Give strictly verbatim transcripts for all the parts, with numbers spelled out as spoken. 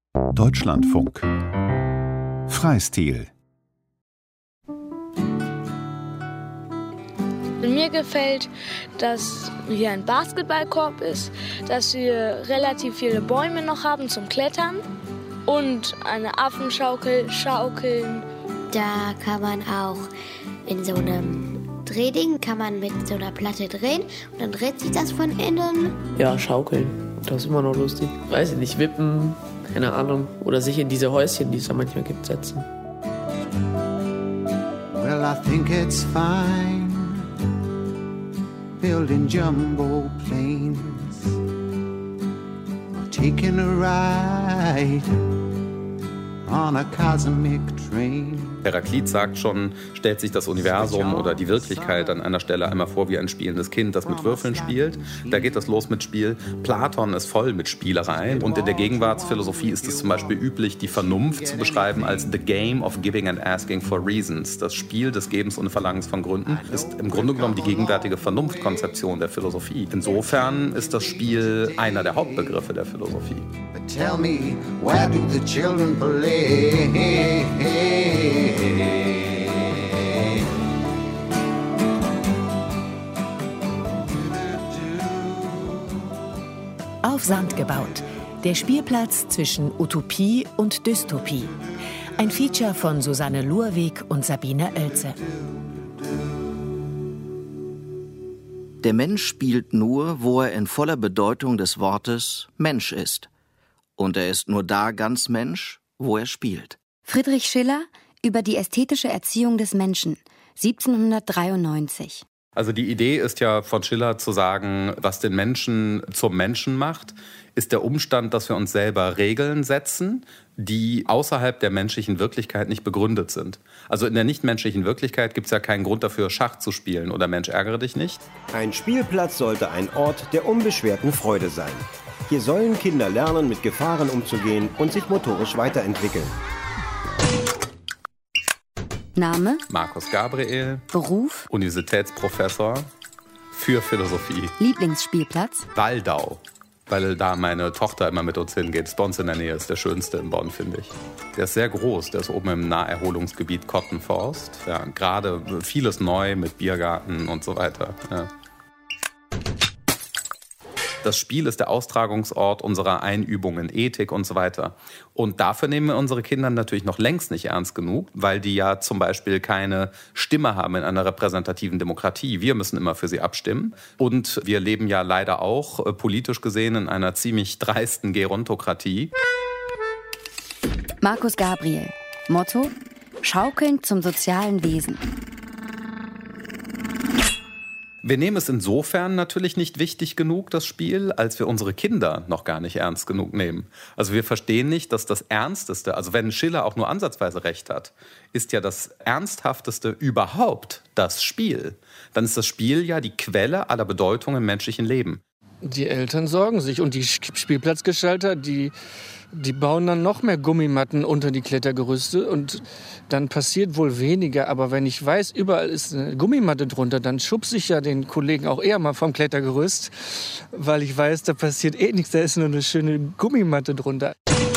Deutschlandfunk Freistil. Mir gefällt, dass hier ein Basketballkorb ist, dass wir relativ viele Bäume noch haben zum Klettern und eine Affenschaukel schaukeln. Da kann man auch in so einem Drehding, kann man mit so einer Platte drehen und dann dreht sich das von innen. Ja, schaukeln. Das ist immer noch lustig. Weiß ich nicht, wippen, keine Ahnung. Oder sich in diese Häuschen, die es da manchmal gibt, setzen. Well, I think it's fine building jumbo planes or taking a ride on a cosmic train. Heraklit sagt schon, stellt sich das Universum oder die Wirklichkeit an einer Stelle einmal vor wie ein spielendes Kind, das mit Würfeln spielt. Da geht das los mit Spiel. Platon ist voll mit Spielereien. Und in der Gegenwartsphilosophie ist es zum Beispiel üblich, die Vernunft zu beschreiben als the game of giving and asking for reasons. Das Spiel des Gebens und Verlangens von Gründen ist im Grunde genommen die gegenwärtige Vernunftkonzeption der Philosophie. Insofern ist das Spiel einer der Hauptbegriffe der Philosophie. But tell me, where do the children play? Auf Sand gebaut. Der Spielplatz zwischen Utopie und Dystopie. Ein Feature von Susanne Lurweg und Sabine Oelze. Der Mensch spielt nur, wo er in voller Bedeutung des Wortes Mensch ist. Und er ist nur da ganz Mensch, wo er spielt. Friedrich Schiller über die ästhetische Erziehung des Menschen, siebzehnhundertdreiundneunzig. Also die Idee ist ja von Schiller zu sagen, was den Menschen zum Menschen macht, ist der Umstand, dass wir uns selber Regeln setzen, die außerhalb der menschlichen Wirklichkeit nicht begründet sind. Also in der nichtmenschlichen Wirklichkeit gibt es ja keinen Grund dafür, Schach zu spielen oder Mensch, ärgere dich nicht. Ein Spielplatz sollte ein Ort der unbeschwerten Freude sein. Hier sollen Kinder lernen, mit Gefahren umzugehen und sich motorisch weiterentwickeln. Name? Markus Gabriel. Beruf? Universitätsprofessor für Philosophie. Lieblingsspielplatz? Waldau, weil da meine Tochter immer mit uns hingeht. Das bei uns in der Nähe ist der schönste in Bonn, finde ich. Der ist sehr groß, der ist oben im Naherholungsgebiet Kottenforst. Ja, gerade vieles neu mit Biergarten und so weiter. Ja. Das Spiel ist der Austragungsort unserer Einübungen, Ethik und so weiter. Und dafür nehmen wir unsere Kinder natürlich noch längst nicht ernst genug, weil die ja zum Beispiel keine Stimme haben in einer repräsentativen Demokratie. Wir müssen immer für sie abstimmen. Und wir leben ja leider auch äh, politisch gesehen in einer ziemlich dreisten Gerontokratie. Markus Gabriel. Motto: Schaukeln zum sozialen Wesen. Wir nehmen es insofern natürlich nicht wichtig genug, das Spiel, als wir unsere Kinder noch gar nicht ernst genug nehmen. Also wir verstehen nicht, dass das Ernsteste, also wenn Schiller auch nur ansatzweise recht hat, ist ja das Ernsthafteste überhaupt das Spiel. Dann ist das Spiel ja die Quelle aller Bedeutung im menschlichen Leben. Die Eltern sorgen sich und die Spielplatzgestalter, die, die bauen dann noch mehr Gummimatten unter die Klettergerüste und dann passiert wohl weniger. Aber wenn ich weiß, überall ist eine Gummimatte drunter, dann schubse ich ja den Kollegen auch eher mal vom Klettergerüst, weil ich weiß, da passiert eh nichts, da ist nur eine schöne Gummimatte drunter.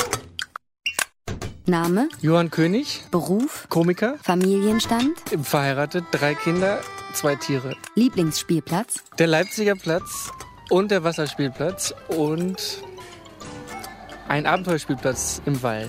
Name? Johann König. Beruf? Komiker. Familienstand? Verheiratet, drei Kinder, zwei Tiere. Lieblingsspielplatz? Der Leipziger Platz und der Wasserspielplatz und ein Abenteuerspielplatz im Wald.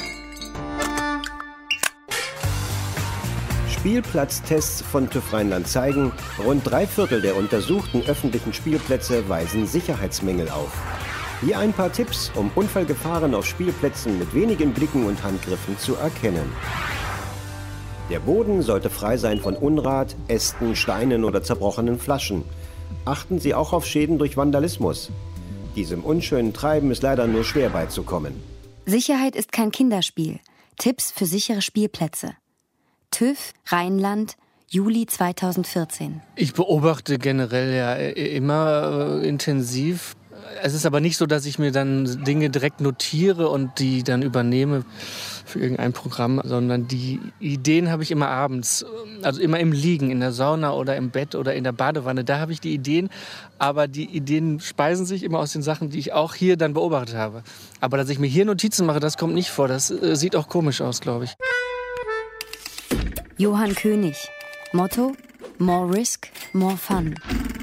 Spielplatztests von TÜV Rheinland zeigen, rund drei Viertel der untersuchten öffentlichen Spielplätze weisen Sicherheitsmängel auf. Hier ein paar Tipps, um Unfallgefahren auf Spielplätzen mit wenigen Blicken und Handgriffen zu erkennen. Der Boden sollte frei sein von Unrat, Ästen, Steinen oder zerbrochenen Flaschen. Achten Sie auch auf Schäden durch Vandalismus. Diesem unschönen Treiben ist leider nur schwer beizukommen. Sicherheit ist kein Kinderspiel. Tipps für sichere Spielplätze. TÜV Rheinland, Juli zweitausendvierzehn. Ich beobachte generell ja immer äh, intensiv. es ist aber nicht so, dass ich mir dann Dinge direkt notiere und die dann übernehme für irgendein Programm, sondern die Ideen habe ich immer abends, also immer im Liegen, in der Sauna oder im Bett oder in der Badewanne. Da habe ich die Ideen, aber die Ideen speisen sich immer aus den Sachen, die ich auch hier dann beobachtet habe. Aber dass ich mir hier Notizen mache, das kommt nicht vor. Das äh, sieht auch komisch aus, glaube ich. Johann König. Motto: More Risk, More Fun.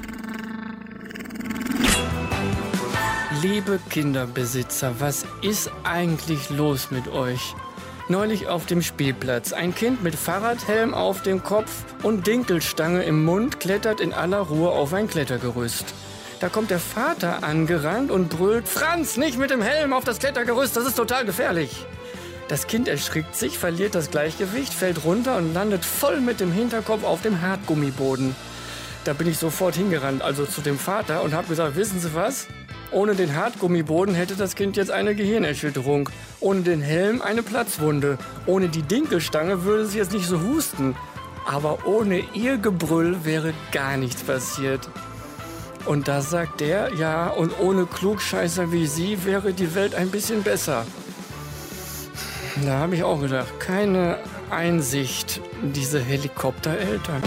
Liebe Kinderbesitzer, was ist eigentlich los mit euch? Neulich auf dem Spielplatz. Ein Kind mit Fahrradhelm auf dem Kopf und Dinkelstange im Mund klettert in aller Ruhe auf ein Klettergerüst. Da kommt der Vater angerannt und brüllt: Franz, nicht mit dem Helm auf das Klettergerüst, das ist total gefährlich. Das Kind erschrickt sich, verliert das Gleichgewicht, fällt runter und landet voll mit dem Hinterkopf auf dem Hartgummiboden. Da bin ich sofort hingerannt, also zu dem Vater, und habe gesagt: Wissen Sie was? Ohne den Hartgummiboden hätte das Kind jetzt eine Gehirnerschütterung. Ohne den Helm eine Platzwunde. Ohne die Dinkelstange würde sie jetzt nicht so husten. Aber ohne ihr Gebrüll wäre gar nichts passiert. Und da sagt der: Ja, und ohne Klugscheißer wie Sie wäre die Welt ein bisschen besser. Da habe ich auch gedacht, keine Einsicht, diese Helikoptereltern.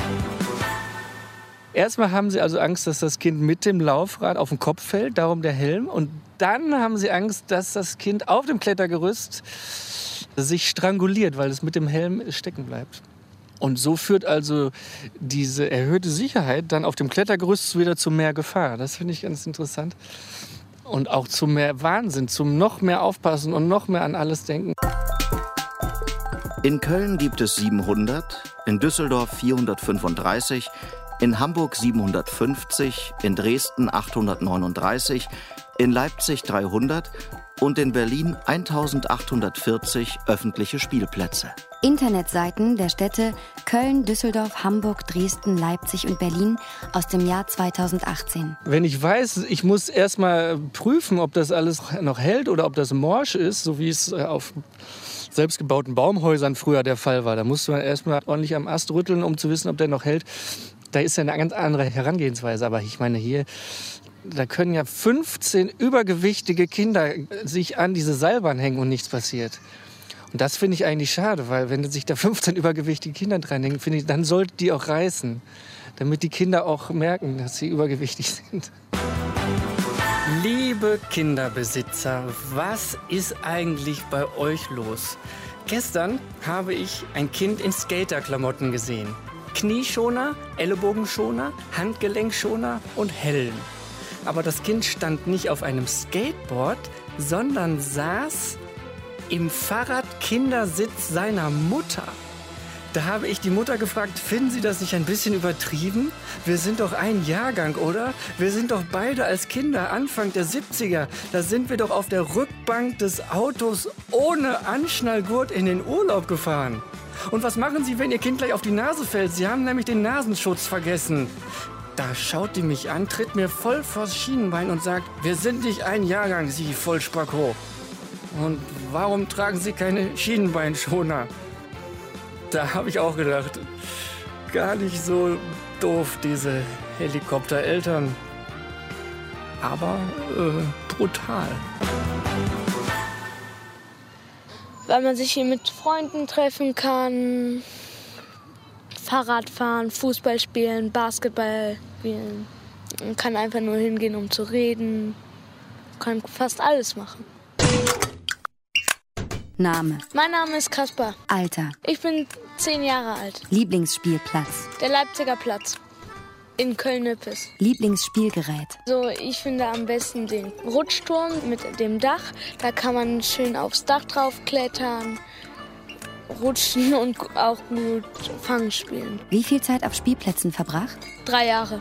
Erstmal haben sie also Angst, dass das Kind mit dem Laufrad auf den Kopf fällt, darum der Helm. Und dann haben sie Angst, dass das Kind auf dem Klettergerüst sich stranguliert, weil es mit dem Helm stecken bleibt. Und so führt also diese erhöhte Sicherheit dann auf dem Klettergerüst wieder zu mehr Gefahr. Das finde ich ganz interessant. Und auch zu mehr Wahnsinn, zum noch mehr Aufpassen und noch mehr an alles denken. In Köln gibt es siebenhundert, in Düsseldorf vierhundertfünfunddreißig, in Hamburg siebenhundertfünfzig, in Dresden achthundertneununddreißig, in Leipzig dreihundert und in Berlin eintausendachthundertvierzig öffentliche Spielplätze. Internetseiten der Städte Köln, Düsseldorf, Hamburg, Dresden, Leipzig und Berlin aus dem Jahr zweitausendachtzehn. Wenn ich weiß, ich muss erst mal prüfen, ob das alles noch hält oder ob das morsch ist, so wie es auf selbstgebauten Baumhäusern früher der Fall war. Da musste man erst mal ordentlich am Ast rütteln, um zu wissen, ob der noch hält. Da ist ja eine ganz andere Herangehensweise. Aber ich meine, hier, da können ja fünfzehn übergewichtige Kinder sich an diese Seilbahn hängen und nichts passiert. Und das finde ich eigentlich schade, weil wenn sich da fünfzehn übergewichtige Kinder dranhängen, finde ich, dann sollten die auch reißen, damit die Kinder auch merken, dass sie übergewichtig sind. Liebe Kinderbesitzer, was ist eigentlich bei euch los? Gestern habe ich ein Kind in Skaterklamotten gesehen. Knieschoner, Ellenbogenschoner, Handgelenkschoner und Helm. Aber das Kind stand nicht auf einem Skateboard, sondern saß im Fahrradkindersitz seiner Mutter. Da habe ich die Mutter gefragt: Finden Sie das nicht ein bisschen übertrieben? Wir sind doch ein Jahrgang, oder? Wir sind doch beide als Kinder Anfang der siebziger. Da sind wir doch auf der Rückbank des Autos ohne Anschnallgurt in den Urlaub gefahren. Und was machen Sie, wenn Ihr Kind gleich auf die Nase fällt? Sie haben nämlich den Nasenschutz vergessen. Da schaut die mich an, tritt mir voll vors Schienenbein und sagt: Wir sind nicht ein Jahrgang, Sie Vollspacko. Und warum tragen Sie keine Schienenbeinschoner? Da habe ich auch gedacht, gar nicht so doof, diese Helikoptereltern. Aber äh, brutal. Weil man sich hier mit Freunden treffen kann, Fahrrad fahren, Fußball spielen, Basketball spielen. Man kann einfach nur hingehen, um zu reden. Man kann fast alles machen. Name. Mein Name ist Kaspar. Alter. Ich bin zehn Jahre alt. Lieblingsspielplatz. Der Leipziger Platz. In Köln-Nippes. Lieblingsspielgerät. So, ich finde am besten den Rutschturm mit dem Dach. Da kann man schön aufs Dach drauf klettern, rutschen und auch gut Fang spielen. Wie viel Zeit auf Spielplätzen verbracht? Drei Jahre.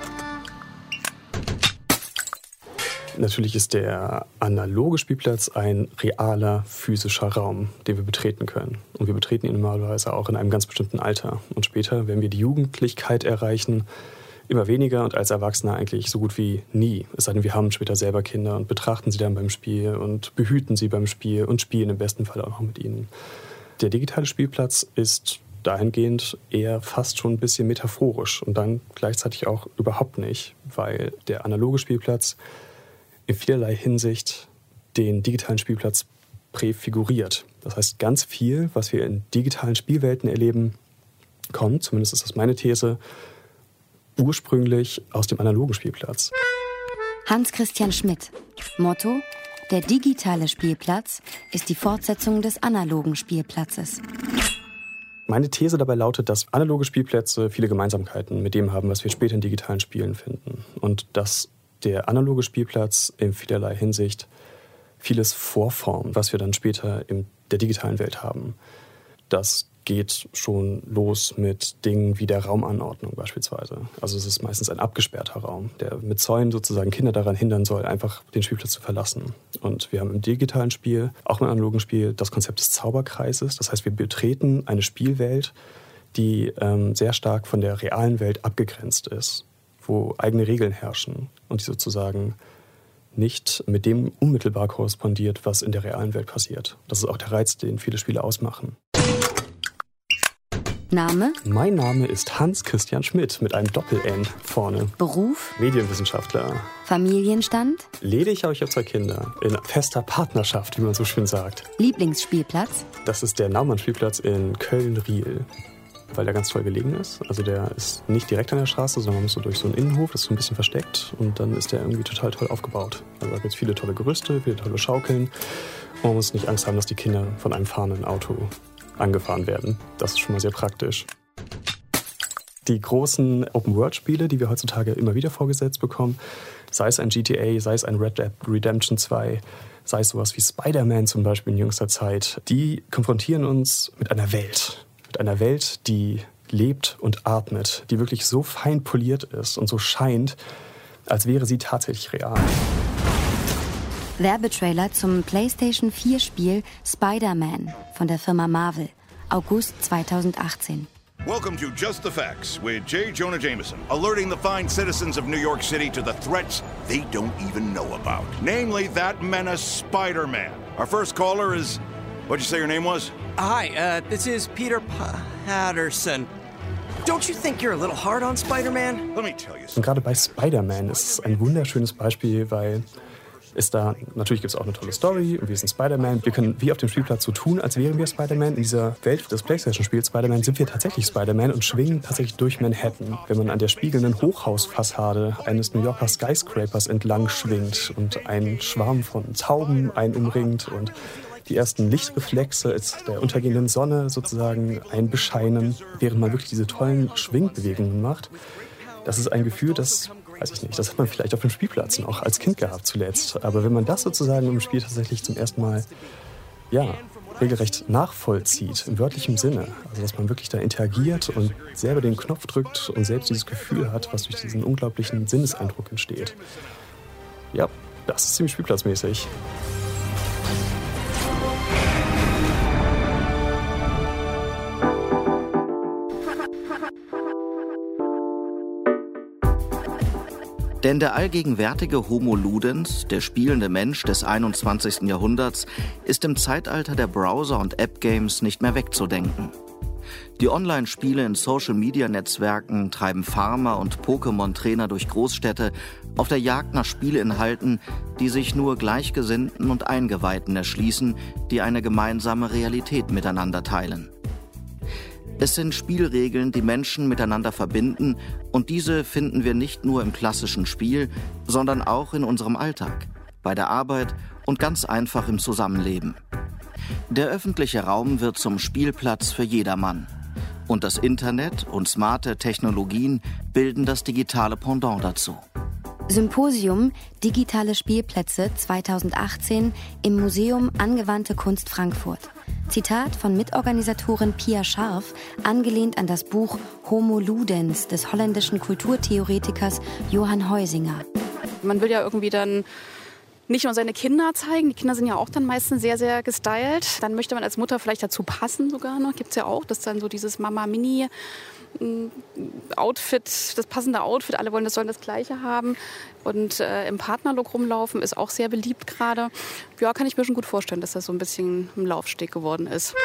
Natürlich ist der analoge Spielplatz ein realer physischer Raum, den wir betreten können. Und wir betreten ihn normalerweise auch in einem ganz bestimmten Alter. Und später, wenn wir die Jugendlichkeit erreichen, immer weniger und als Erwachsener eigentlich so gut wie nie. Es sei denn, wir haben später selber Kinder und betrachten sie dann beim Spiel und behüten sie beim Spiel und spielen im besten Fall auch noch mit ihnen. Der digitale Spielplatz ist dahingehend eher fast schon ein bisschen metaphorisch und dann gleichzeitig auch überhaupt nicht, weil der analoge Spielplatz in vielerlei Hinsicht den digitalen Spielplatz präfiguriert. Das heißt, ganz viel, was wir in digitalen Spielwelten erleben, kommt, zumindest ist das meine These, ursprünglich aus dem analogen Spielplatz. Hans-Christian Schmidt. Motto: Der digitale Spielplatz ist die Fortsetzung des analogen Spielplatzes. Meine These dabei lautet, dass analoge Spielplätze viele Gemeinsamkeiten mit dem haben, was wir später in digitalen Spielen finden. Und dass der analoge Spielplatz in vielerlei Hinsicht vieles vorformt, was wir dann später in der digitalen Welt haben. Das geht schon los mit Dingen wie der Raumanordnung beispielsweise. Also es ist meistens ein abgesperrter Raum, der mit Zäunen sozusagen Kinder daran hindern soll, einfach den Spielplatz zu verlassen. Und wir haben im digitalen Spiel, auch im analogen Spiel, das Konzept des Zauberkreises. Das heißt, wir betreten eine Spielwelt, die ähm, sehr stark von der realen Welt abgegrenzt ist, wo eigene Regeln herrschen und die sozusagen nicht mit dem unmittelbar korrespondiert, was in der realen Welt passiert. Das ist auch der Reiz, den viele Spiele ausmachen. Name? Mein Name ist Hans-Christian Schmidt mit einem Doppel-N vorne. Beruf? Medienwissenschaftler. Familienstand? Ledig, habe ich auch zwei Kinder. In fester Partnerschaft, wie man so schön sagt. Lieblingsspielplatz? Das ist der Naumann-Spielplatz in Köln-Riel, weil der ganz toll gelegen ist. Also der ist nicht direkt an der Straße, sondern man muss so durch so einen Innenhof, das ist so ein bisschen versteckt. Und dann ist der irgendwie total toll aufgebaut. Also da gibt es viele tolle Gerüste, viele tolle Schaukeln. Und man muss nicht Angst haben, dass die Kinder von einem fahrenden Auto angefahren werden. Das ist schon mal sehr praktisch. Die großen Open-World-Spiele, die wir heutzutage immer wieder vorgesetzt bekommen, sei es ein G T A, sei es ein Red Dead Redemption zwei, sei es sowas wie Spider-Man zum Beispiel in jüngster Zeit, die konfrontieren uns mit einer Welt. Mit einer Welt, die lebt und atmet, die wirklich so fein poliert ist und so scheint, als wäre sie tatsächlich real. Werbetrailer zum PlayStation vier Spiel Spider-Man von der Firma Marvel, August zweitausendachtzehn. Welcome to Just the Facts with J. Jonah Jameson, alerting the fine citizens of New York City to the threats they don't even know about. Namely, that menace Spider-Man. Our first caller is, what'd you say your name was? Hi, uh, this is Peter Patterson. Don't you think you're a little hard on Spider-Man? Let me tell you something. Und gerade bei Spider-Man ist es ein wunderschönes Beispiel, weil ist da, natürlich gibt es auch eine tolle Story und wir sind Spider-Man. Wir können wie auf dem Spielplatz so tun, als wären wir Spider-Man. In dieser Welt des PlayStation-Spiels Spider-Man sind wir tatsächlich Spider-Man und schwingen tatsächlich durch Manhattan. Wenn man an der spiegelnden Hochhausfassade eines New Yorker Skyscrapers entlang schwingt und ein Schwarm von Tauben einen umringt und die ersten Lichtreflexe der untergehenden Sonne sozusagen einbescheinen, während man wirklich diese tollen Schwingbewegungen macht. Das ist ein Gefühl, das weiß ich nicht, das hat man vielleicht auf dem Spielplatz noch als Kind gehabt zuletzt. Aber wenn man das sozusagen im Spiel tatsächlich zum ersten Mal, ja, regelrecht nachvollzieht, im wörtlichen Sinne, also dass man wirklich da interagiert und selber den Knopf drückt und selbst dieses Gefühl hat, was durch diesen unglaublichen Sinneseindruck entsteht. Ja, das ist ziemlich spielplatzmäßig. Denn der allgegenwärtige Homo Ludens, der spielende Mensch des einundzwanzigsten Jahrhunderts, ist im Zeitalter der Browser- und App-Games nicht mehr wegzudenken. Die Online-Spiele in Social-Media-Netzwerken treiben Farmer und Pokémon-Trainer durch Großstädte auf der Jagd nach Spieleinhalten, die sich nur Gleichgesinnten und Eingeweihten erschließen, die eine gemeinsame Realität miteinander teilen. Es sind Spielregeln, die Menschen miteinander verbinden, und diese finden wir nicht nur im klassischen Spiel, sondern auch in unserem Alltag, bei der Arbeit und ganz einfach im Zusammenleben. Der öffentliche Raum wird zum Spielplatz für jedermann. Und das Internet und smarte Technologien bilden das digitale Pendant dazu. Symposium Digitale Spielplätze zweitausendachtzehn im Museum Angewandte Kunst Frankfurt. Zitat von Mitorganisatorin Pia Scharf, angelehnt an das Buch Homo Ludens des holländischen Kulturtheoretikers Johan Huizinga. Man will ja irgendwie dann nicht nur seine Kinder zeigen, die Kinder sind ja auch dann meistens sehr, sehr gestylt. Dann möchte man als Mutter vielleicht dazu passen sogar noch, gibt es ja auch, dass dann so dieses Mama-Mini Outfit, das passende Outfit, alle wollen das, sollen das Gleiche haben. Und äh, im Partnerlook rumlaufen ist auch sehr beliebt gerade. Ja, kann ich mir schon gut vorstellen, dass das so ein bisschen ein Laufsteg geworden ist.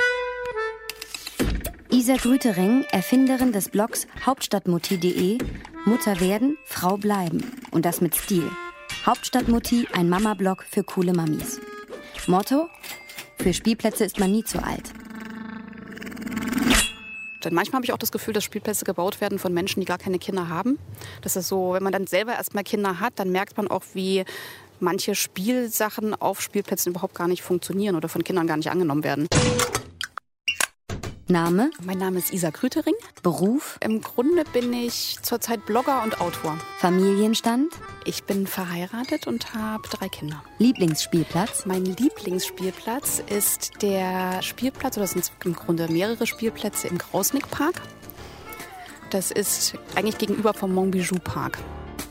Isa Grütering, Erfinderin des Blogs Hauptstadtmutti punkt de, Mutter werden, Frau bleiben. Und das mit Stil. Hauptstadtmutti, ein Mama-Blog für coole Mamis. Motto: Für Spielplätze ist man nie zu alt. Denn manchmal habe ich auch das Gefühl, dass Spielplätze gebaut werden von Menschen, die gar keine Kinder haben. Das ist so, wenn man dann selber erstmal Kinder hat, dann merkt man auch, wie manche Spielsachen auf Spielplätzen überhaupt gar nicht funktionieren oder von Kindern gar nicht angenommen werden. Name? Mein Name ist Isa Krütering. Beruf? Im Grunde bin ich zurzeit Blogger und Autor. Familienstand? Ich bin verheiratet und habe drei Kinder. Lieblingsspielplatz? Mein Lieblingsspielplatz ist der Spielplatz, oder das sind im Grunde mehrere Spielplätze im Krausnick-Park. Das ist eigentlich gegenüber vom Montbijou-Park.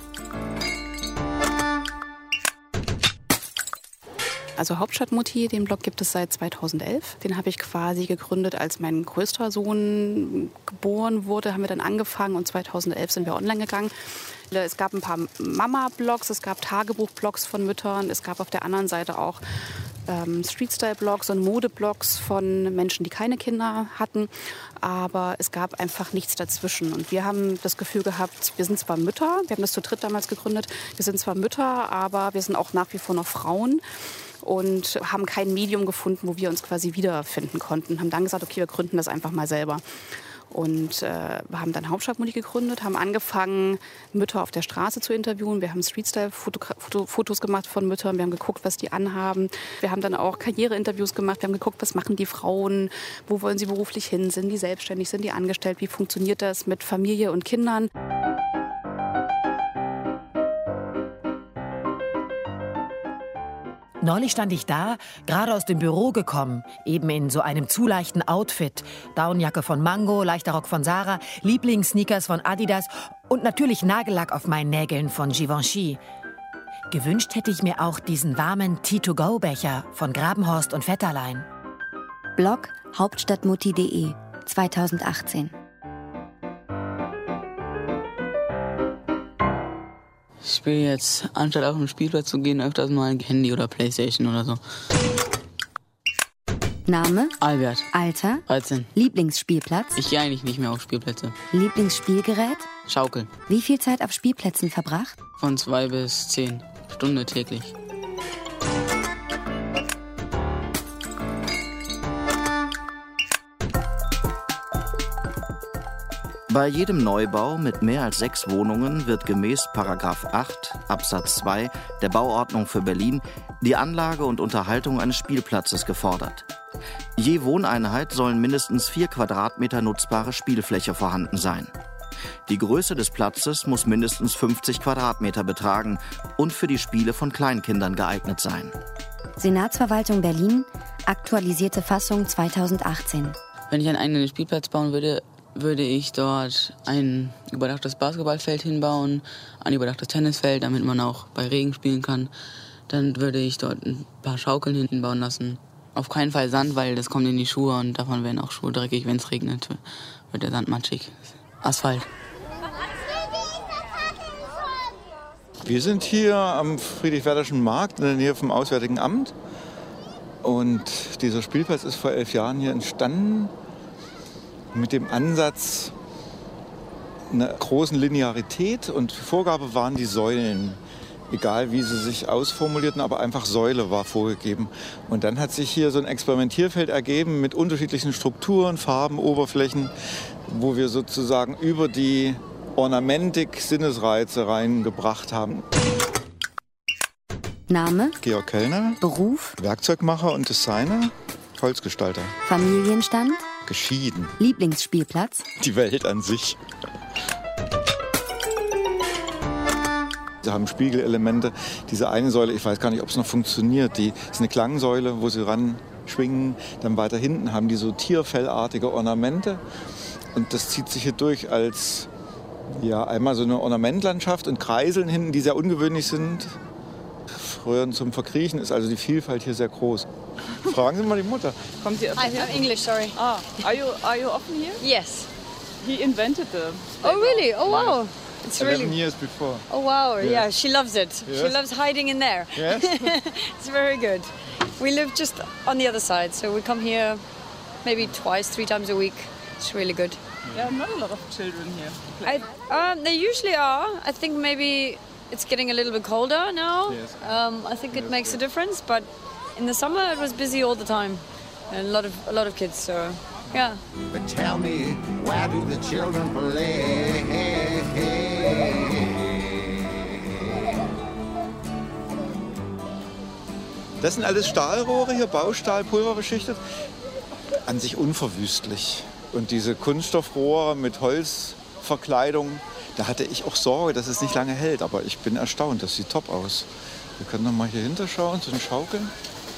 Also Hauptstadtmutti, den Blog gibt es seit zweitausendelf. Den habe ich quasi gegründet, als mein größter Sohn geboren wurde, haben wir dann angefangen und zweitausendelf sind wir online gegangen. Es gab ein paar Mama-Blogs, es gab Tagebuch-Blogs von Müttern, es gab auf der anderen Seite auch ähm, Street-Style-Blogs und Mode-Blogs von Menschen, die keine Kinder hatten. Aber es gab einfach nichts dazwischen. Und wir haben das Gefühl gehabt, wir sind zwar Mütter, wir haben das zu dritt damals gegründet, wir sind zwar Mütter, aber wir sind auch nach wie vor noch Frauen. Und haben kein Medium gefunden, wo wir uns quasi wiederfinden konnten. Haben dann gesagt, okay, wir gründen das einfach mal selber. Und äh, haben dann Hauptstadtmutti gegründet, haben angefangen, Mütter auf der Straße zu interviewen. Wir haben Street-Style-Fotos gemacht von Müttern, wir haben geguckt, was die anhaben. Wir haben dann auch Karriereinterviews gemacht, wir haben geguckt, was machen die Frauen, wo wollen sie beruflich hin, sind die selbstständig, sind die angestellt, wie funktioniert das mit Familie und Kindern. Neulich stand ich da, gerade aus dem Büro gekommen, eben in so einem zu leichten Outfit. Downjacke von Mango, leichter Rock von Sarah, Lieblingssneakers von Adidas und natürlich Nagellack auf meinen Nägeln von Givenchy. Gewünscht hätte ich mir auch diesen warmen Tea-to-go-Becher von Grabenhorst und Vetterlein. Blog hauptstadtmutti punkt de zweitausendachtzehn. Ich spiele jetzt, anstatt auf den Spielplatz zu gehen, öfters mal ein Handy oder Playstation oder so. Name? Albert. Alter? dreizehn. Lieblingsspielplatz? Ich gehe eigentlich nicht mehr auf Spielplätze. Lieblingsspielgerät? Schaukel. Wie viel Zeit auf Spielplätzen verbracht? Von zwei bis zehn Stunden täglich. Bei jedem Neubau mit mehr als sechs Wohnungen wird gemäß Paragraph acht Absatz zwei der Bauordnung für Berlin die Anlage und Unterhaltung eines Spielplatzes gefordert. Je Wohneinheit sollen mindestens vier Quadratmeter nutzbare Spielfläche vorhanden sein. Die Größe des Platzes muss mindestens fünfzig Quadratmeter betragen und für die Spiele von Kleinkindern geeignet sein. Senatsverwaltung Berlin, aktualisierte Fassung zweitausendachtzehn. Wenn ich einen eigenen Spielplatz bauen würde, würde ich dort ein überdachtes Basketballfeld hinbauen, ein überdachtes Tennisfeld, damit man auch bei Regen spielen kann. Dann würde ich dort ein paar Schaukeln hinbauen lassen. Auf keinen Fall Sand, weil das kommt in die Schuhe und davon werden auch Schuhe dreckig, wenn es regnet, wird der Sand matschig. Asphalt. Wir sind hier am Friedrich-Werderschen Markt in der Nähe vom Auswärtigen Amt. Und dieser Spielplatz ist vor elf Jahren hier entstanden. Mit dem Ansatz einer großen Linearität und Vorgabe waren die Säulen. Egal wie sie sich ausformulierten, aber einfach Säule war vorgegeben. Und dann hat sich hier so ein Experimentierfeld ergeben mit unterschiedlichen Strukturen, Farben, Oberflächen, wo wir sozusagen über die Ornamentik Sinnesreize reingebracht haben. Name? Georg Kellner. Beruf? Werkzeugmacher und Designer, Holzgestalter. Familienstand? Geschieden. Lieblingsspielplatz? Die Welt an sich. Sie haben Spiegelelemente. Diese eine Säule, ich weiß gar nicht, ob es noch funktioniert, die ist eine Klangsäule, wo sie ran schwingen. Dann weiter hinten haben die so tierfellartige Ornamente. Und das zieht sich hier durch als ja, einmal so eine Ornamentlandschaft und Kreiseln hinten, die sehr ungewöhnlich sind. Röhren zum Verkriechen ist also die Vielfalt hier sehr groß. Fragen Sie mal die Mutter. Kommt Sie Hi, I'm English, sorry. Ah, are you are you often here? Yes. He invented the. Oh really? Oh wow. It's eleven really. years before. Oh wow. Yeah. Yeah, she loves it. Yes. She loves hiding in there. Yes. It's very good. We live just on the other side, so we come here maybe twice, three times a week. It's really good. There are not a lot of children here. I, um, they usually are. I think maybe it's getting a little bit colder now. Yes. Um, I think it makes a difference, but in the summer it was busy all the time, and a lot of a lot of kids. So, yeah. But tell me, where do the children play? Das sind alles Stahlrohre hier, Baustahl, pulverbeschichtet. An sich unverwüstlich. Und diese Kunststoffrohre mit Holzverkleidung, da hatte ich auch Sorge, dass es nicht lange hält. Aber ich bin erstaunt, das sieht top aus. Wir können noch mal hier hinter schauen, zu den Schaukeln.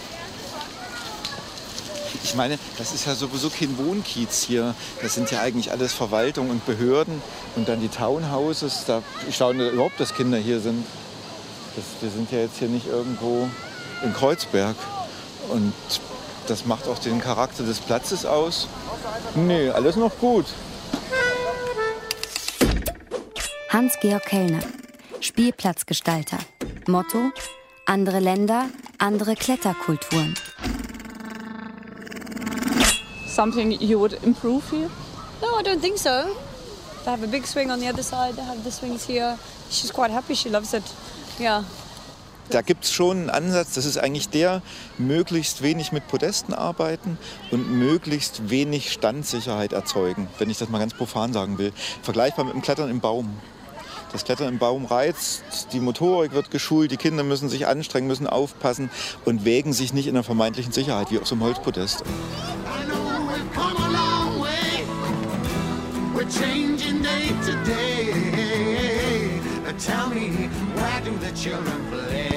Ich meine, das ist ja sowieso kein Wohnkiez hier. Das sind ja eigentlich alles Verwaltung und Behörden. Und dann die Townhouses. Da, ich staune überhaupt, dass Kinder hier sind. Das, wir sind ja jetzt hier nicht irgendwo in Kreuzberg. Und das macht auch den Charakter des Platzes aus. Nee, alles noch gut. Hans-Georg Kellner, Spielplatzgestalter. Motto: andere Länder, andere Kletterkulturen. Something you would improve here? No, I don't think so. They have a big swing on the other side. They have the swings here. She's quite happy. She loves it. Yeah. Da gibt es schon einen Ansatz, das ist eigentlich der, möglichst wenig mit Podesten arbeiten und möglichst wenig Standsicherheit erzeugen, wenn ich das mal ganz profan sagen will. Vergleichbar mit dem Klettern im Baum. Das Klettern im Baum reizt, die Motorik wird geschult, die Kinder müssen sich anstrengen, müssen aufpassen und wägen sich nicht in einer vermeintlichen Sicherheit, wie auf so einem Holzpodest. Tell me, where do the children play?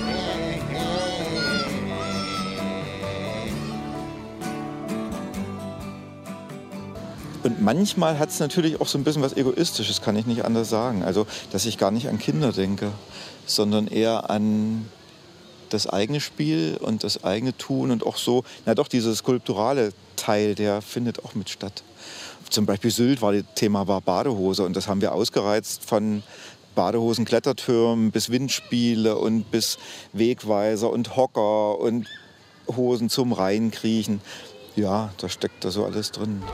Und manchmal hat es natürlich auch so ein bisschen was Egoistisches, kann ich nicht anders sagen. Also, dass ich gar nicht an Kinder denke, sondern eher an das eigene Spiel und das eigene Tun und auch so, na doch, dieser skulpturale Teil, der findet auch mit statt. Zum Beispiel Sylt war das Thema war Badehose und das haben wir ausgereizt von Badehosen, Klettertürmen bis Windspiele und bis Wegweiser und Hocker und Hosen zum Reinkriechen. Ja, da steckt da so alles drin.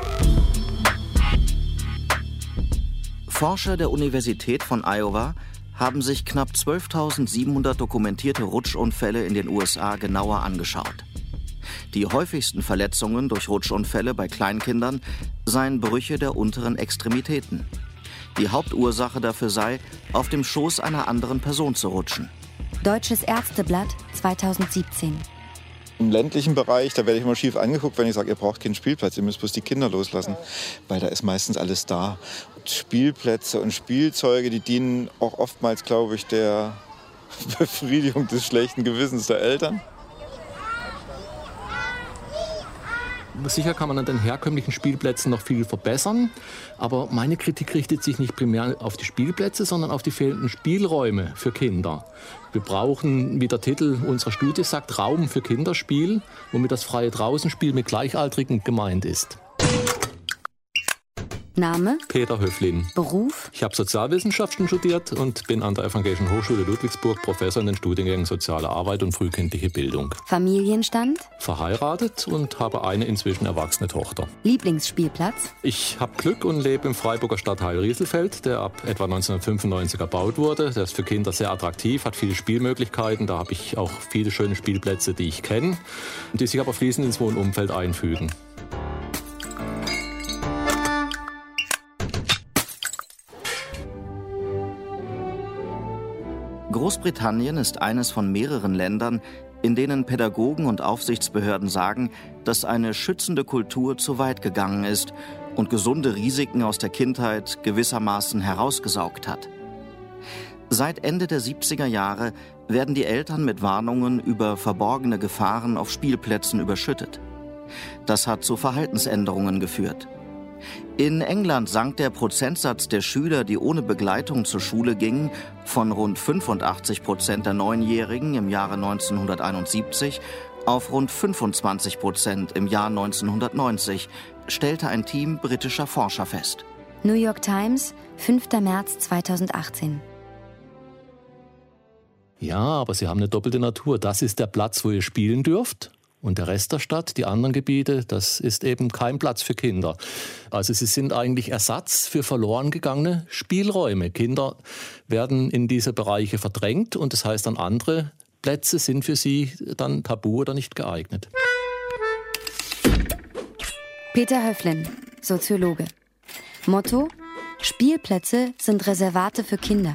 Forscher der Universität von Iowa haben sich knapp zwölftausendsiebenhundert dokumentierte Rutschunfälle in den U S A genauer angeschaut. Die häufigsten Verletzungen durch Rutschunfälle bei Kleinkindern seien Brüche der unteren Extremitäten. Die Hauptursache dafür sei, auf dem Schoß einer anderen Person zu rutschen. Deutsches Ärzteblatt zweitausendsiebzehn. Im ländlichen Bereich, da werde ich immer schief angeguckt, wenn ich sage, ihr braucht keinen Spielplatz, ihr müsst bloß die Kinder loslassen. Weil da ist meistens alles da. Und Spielplätze und Spielzeuge, die dienen auch oftmals, glaube ich, der Befriedigung des schlechten Gewissens der Eltern. Sicher kann man an den herkömmlichen Spielplätzen noch viel verbessern, aber meine Kritik richtet sich nicht primär auf die Spielplätze, sondern auf die fehlenden Spielräume für Kinder. Wir brauchen, wie der Titel unserer Studie sagt, Raum für Kinderspiel, womit das freie Draußenspiel mit Gleichaltrigen gemeint ist. Name? Peter Höflin. Beruf? Ich habe Sozialwissenschaften studiert und bin an der Evangelischen Hochschule Ludwigsburg Professor in den Studiengängen Soziale Arbeit und frühkindliche Bildung. Familienstand? Verheiratet und habe eine inzwischen erwachsene Tochter. Lieblingsspielplatz? Ich habe Glück und lebe im Freiburger Stadtteil Rieselfeld, der ab etwa neunzehnhundertfünfundneunzig erbaut wurde. Der ist für Kinder sehr attraktiv, hat viele Spielmöglichkeiten. Da habe ich auch viele schöne Spielplätze, die ich kenne, die sich aber fließend ins Wohnumfeld einfügen. Großbritannien ist eines von mehreren Ländern, in denen Pädagogen und Aufsichtsbehörden sagen, dass eine schützende Kultur zu weit gegangen ist und gesunde Risiken aus der Kindheit gewissermaßen herausgesaugt hat. Seit Ende der siebziger Jahre werden die Eltern mit Warnungen über verborgene Gefahren auf Spielplätzen überschüttet. Das hat zu Verhaltensänderungen geführt. In England sank der Prozentsatz der Schüler, die ohne Begleitung zur Schule gingen, von rund fünfundachtzig Prozent der Neunjährigen im Jahre neunzehnhunderteinundsiebzig auf rund fünfundzwanzig Prozent im Jahr neunzehnhundertneunzig, stellte ein Team britischer Forscher fest. New York Times, fünfter März zweitausendachtzehn. Ja, aber Sie haben eine doppelte Natur. Das ist der Platz, wo ihr spielen dürft. Und der Rest der Stadt, die anderen Gebiete, das ist eben kein Platz für Kinder. Also sie sind eigentlich Ersatz für verloren gegangene Spielräume. Kinder werden in diese Bereiche verdrängt und das heißt, dann andere Plätze sind für sie dann tabu oder nicht geeignet. Peter Höflin, Soziologe. Motto: Spielplätze sind Reservate für Kinder.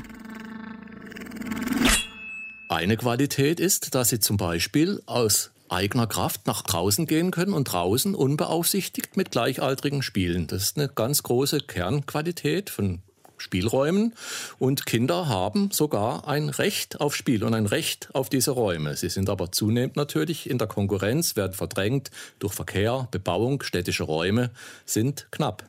Eine Qualität ist, dass sie zum Beispiel aus eigener Kraft nach draußen gehen können und draußen unbeaufsichtigt mit Gleichaltrigen spielen. Das ist eine ganz große Kernqualität von Spielräumen. Und Kinder haben sogar ein Recht auf Spiel und ein Recht auf diese Räume. Sie sind aber zunehmend natürlich in der Konkurrenz, werden verdrängt durch Verkehr, Bebauung, städtische Räume sind knapp.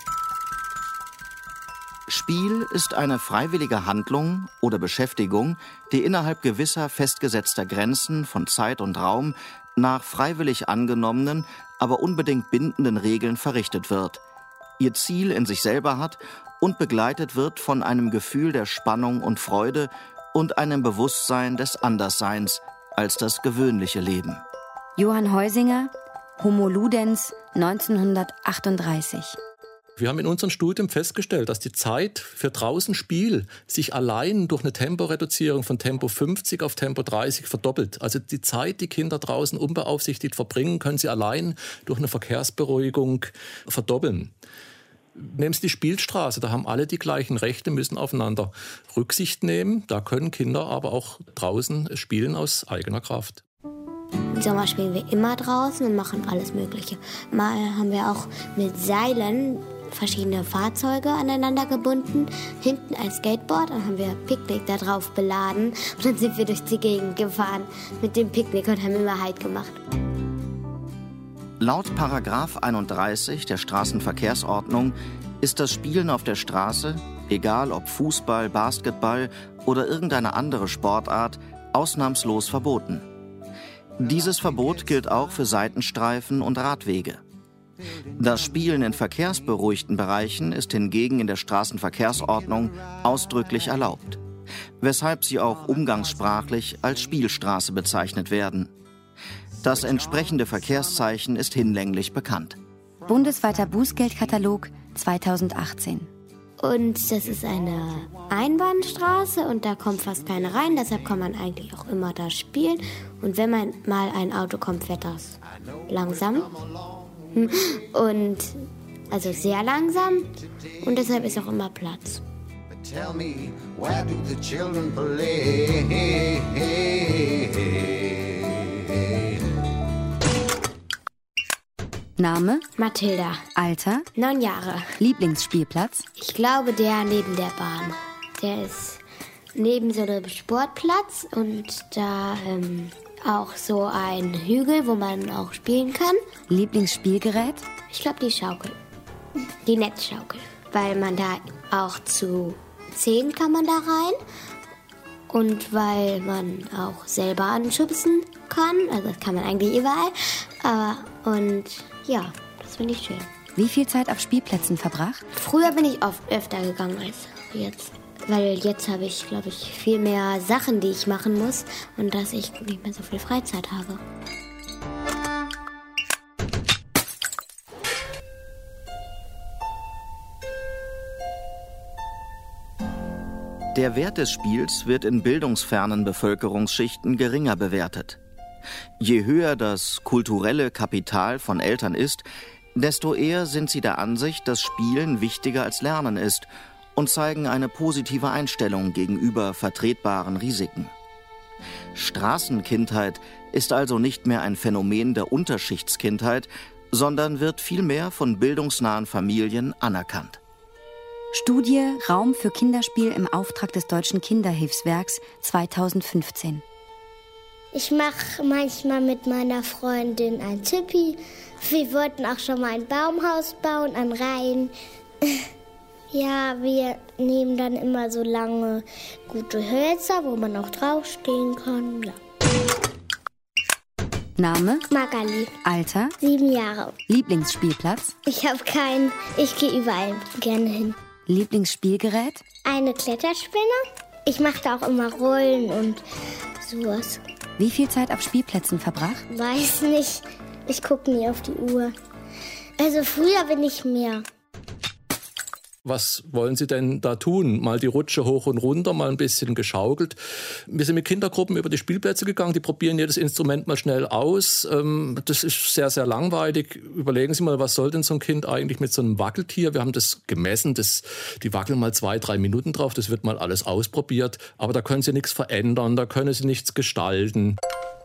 Spiel ist eine freiwillige Handlung oder Beschäftigung, die innerhalb gewisser festgesetzter Grenzen von Zeit und Raum nach freiwillig angenommenen, aber unbedingt bindenden Regeln verrichtet wird, ihr Ziel in sich selber hat und begleitet wird von einem Gefühl der Spannung und Freude und einem Bewusstsein des Andersseins als das gewöhnliche Leben. Johann Heusinger, Homo Ludens, neunzehnhundertachtunddreißig. Wir haben in unserem Studium festgestellt, dass die Zeit für draußen Spiel sich allein durch eine Temporeduzierung von Tempo fünfzig auf Tempo dreißig verdoppelt. Also die Zeit, die Kinder draußen unbeaufsichtigt verbringen, können sie allein durch eine Verkehrsberuhigung verdoppeln. Nehmen Sie die Spielstraße, da haben alle die gleichen Rechte, müssen aufeinander Rücksicht nehmen. Da können Kinder aber auch draußen spielen aus eigener Kraft. Im Sommer spielen wir immer draußen und machen alles Mögliche. Mal haben wir auch mit Seilen verschiedene Fahrzeuge aneinander gebunden, hinten ein Skateboard, dann haben wir Picknick da drauf beladen und dann sind wir durch die Gegend gefahren mit dem Picknick und haben immer Halt gemacht. Laut Paragraph einunddreißig der Straßenverkehrsordnung ist das Spielen auf der Straße, egal ob Fußball, Basketball oder irgendeine andere Sportart, ausnahmslos verboten. Dieses Verbot gilt auch für Seitenstreifen und Radwege. Das Spielen in verkehrsberuhigten Bereichen ist hingegen in der Straßenverkehrsordnung ausdrücklich erlaubt, weshalb sie auch umgangssprachlich als Spielstraße bezeichnet werden. Das entsprechende Verkehrszeichen ist hinlänglich bekannt. Bundesweiter Bußgeldkatalog zweitausendachtzehn. Und das ist eine Einbahnstraße und da kommt fast keiner rein, deshalb kann man eigentlich auch immer da spielen. Und wenn man mal ein Auto kommt, fährt das langsam. Und also sehr langsam und deshalb ist auch immer Platz. Tell me, where do the children play? Name? Mathilda. Alter? Neun Jahre. Lieblingsspielplatz? Ich glaube, der neben der Bahn. Der ist neben so einem Sportplatz und da ähm, auch so ein Hügel, wo man auch spielen kann. Lieblingsspielgerät? Ich glaube, die Schaukel. Die Netzschaukel. Weil man da auch zu zehn kann man da rein. Und weil man auch selber anschubsen kann. Also das kann man eigentlich überall. Aber, und ja, das finde ich schön. Wie viel Zeit auf Spielplätzen verbracht? Früher bin ich oft öfter gegangen als jetzt. Weil jetzt habe ich, glaube ich, viel mehr Sachen, die ich machen muss. Und dass ich nicht mehr so viel Freizeit habe. Der Wert des Spiels wird in bildungsfernen Bevölkerungsschichten geringer bewertet. Je höher das kulturelle Kapital von Eltern ist, desto eher sind sie der Ansicht, dass Spielen wichtiger als Lernen ist und zeigen eine positive Einstellung gegenüber vertretbaren Risiken. Straßenkindheit ist also nicht mehr ein Phänomen der Unterschichtskindheit, sondern wird vielmehr von bildungsnahen Familien anerkannt. Studie Raum für Kinderspiel im Auftrag des Deutschen Kinderhilfswerks zweitausendfünfzehn. Ich mache manchmal mit meiner Freundin ein Tippi. Wir wollten auch schon mal ein Baumhaus bauen an Reihen. Ja, wir nehmen dann immer so lange gute Hölzer, wo man auch draufstehen kann. Ja. Name? Magali. Alter? Sieben Jahre. Lieblingsspielplatz? Ich habe keinen. Ich gehe überall gerne hin. Lieblingsspielgerät? Eine Kletterspinne. Ich mache da auch immer Rollen und sowas. Wie viel Zeit auf Spielplätzen verbracht? Weiß nicht. Ich gucke nie auf die Uhr. Also früher bin ich mehr. Was wollen Sie denn da tun? Mal die Rutsche hoch und runter, mal ein bisschen geschaukelt. Wir sind mit Kindergruppen über die Spielplätze gegangen, die probieren jedes Instrument mal schnell aus. Das ist sehr, sehr langweilig. Überlegen Sie mal, was soll denn so ein Kind eigentlich mit so einem Wackeltier? Wir haben das gemessen, das, die wackeln mal zwei, drei Minuten drauf, das wird mal alles ausprobiert. Aber da können Sie nichts verändern, da können Sie nichts gestalten.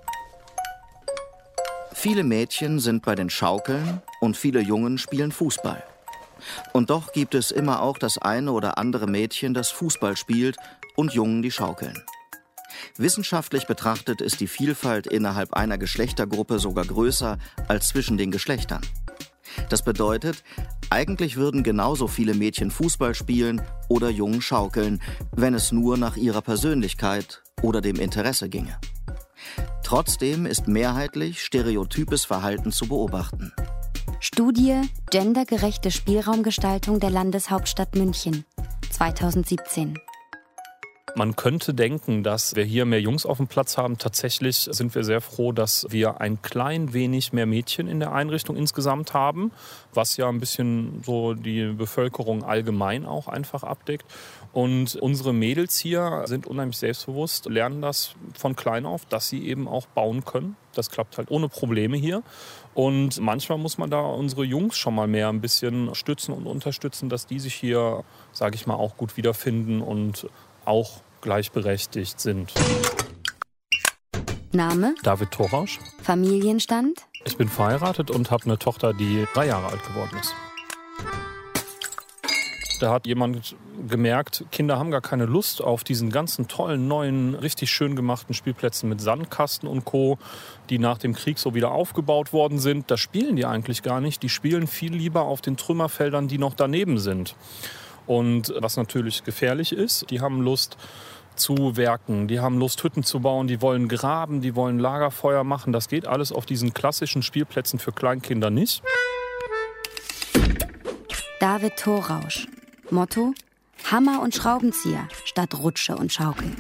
Viele Mädchen sind bei den Schaukeln und viele Jungen spielen Fußball. Und doch gibt es immer auch das eine oder andere Mädchen, das Fußball spielt und Jungen, die schaukeln. Wissenschaftlich betrachtet ist die Vielfalt innerhalb einer Geschlechtergruppe sogar größer als zwischen den Geschlechtern. Das bedeutet, eigentlich würden genauso viele Mädchen Fußball spielen oder Jungen schaukeln, wenn es nur nach ihrer Persönlichkeit oder dem Interesse ginge. Trotzdem ist mehrheitlich stereotypes Verhalten zu beobachten. Studie Gendergerechte Spielraumgestaltung der Landeshauptstadt München zweitausendsiebzehn. Man könnte denken, dass wir hier mehr Jungs auf dem Platz haben. Tatsächlich sind wir sehr froh, dass wir ein klein wenig mehr Mädchen in der Einrichtung insgesamt haben, was ja ein bisschen so die Bevölkerung allgemein auch einfach abdeckt. Und unsere Mädels hier sind unheimlich selbstbewusst, lernen das von klein auf, dass sie eben auch bauen können. Das klappt halt ohne Probleme hier. Und manchmal muss man da unsere Jungs schon mal mehr ein bisschen stützen und unterstützen, dass die sich hier, sage ich mal, auch gut wiederfinden und auch gleichberechtigt sind. Name? David Thorausch. Familienstand? Ich bin verheiratet und habe eine Tochter, die drei Jahre alt geworden ist. Da hat jemand gemerkt, Kinder haben gar keine Lust auf diesen ganzen tollen, neuen, richtig schön gemachten Spielplätzen mit Sandkasten und Co., die nach dem Krieg so wieder aufgebaut worden sind. Da spielen die eigentlich gar nicht. Die spielen viel lieber auf den Trümmerfeldern, die noch daneben sind. Und was natürlich gefährlich ist, die haben Lust zu werken, die haben Lust, Hütten zu bauen, die wollen graben, die wollen Lagerfeuer machen. Das geht alles auf diesen klassischen Spielplätzen für Kleinkinder nicht. David Thorausch. Motto: Hammer und Schraubenzieher statt Rutsche und Schaukel.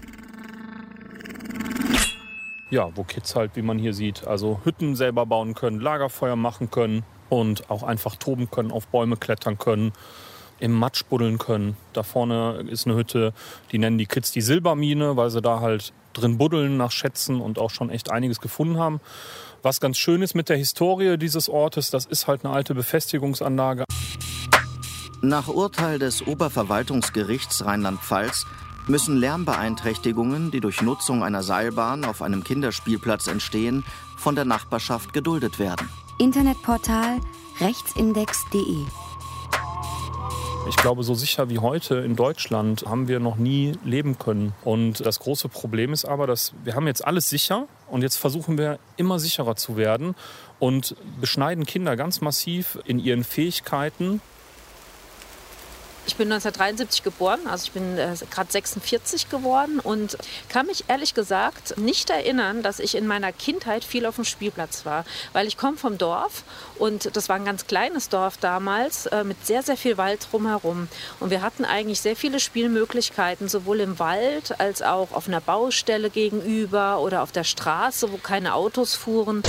Ja, wo Kids halt, wie man hier sieht, also Hütten selber bauen können, Lagerfeuer machen können und auch einfach toben können, auf Bäume klettern können, im Matsch buddeln können. Da vorne ist eine Hütte, die nennen die Kids die Silbermine, weil sie da halt drin buddeln nach Schätzen und auch schon echt einiges gefunden haben. Was ganz schön ist mit der Historie dieses Ortes, das ist halt eine alte Befestigungsanlage. Nach Urteil des Oberverwaltungsgerichts Rheinland-Pfalz müssen Lärmbeeinträchtigungen, die durch Nutzung einer Seilbahn auf einem Kinderspielplatz entstehen, von der Nachbarschaft geduldet werden. Internetportal rechtsindex punkt de. Ich glaube, so sicher wie heute in Deutschland haben wir noch nie leben können. Und das große Problem ist aber, dass wir haben jetzt alles sicher und jetzt versuchen wir immer sicherer zu werden und beschneiden Kinder ganz massiv in ihren Fähigkeiten. Ich bin neunzehnhundertdreiundsiebzig geboren, also ich bin äh, gerade sechsundvierzig geworden und kann mich ehrlich gesagt nicht erinnern, dass ich in meiner Kindheit viel auf dem Spielplatz war. Weil ich komme vom Dorf und das war ein ganz kleines Dorf damals äh, mit sehr, sehr viel Wald drumherum. Und wir hatten eigentlich sehr viele Spielmöglichkeiten, sowohl im Wald als auch auf einer Baustelle gegenüber oder auf der Straße, wo keine Autos fuhren.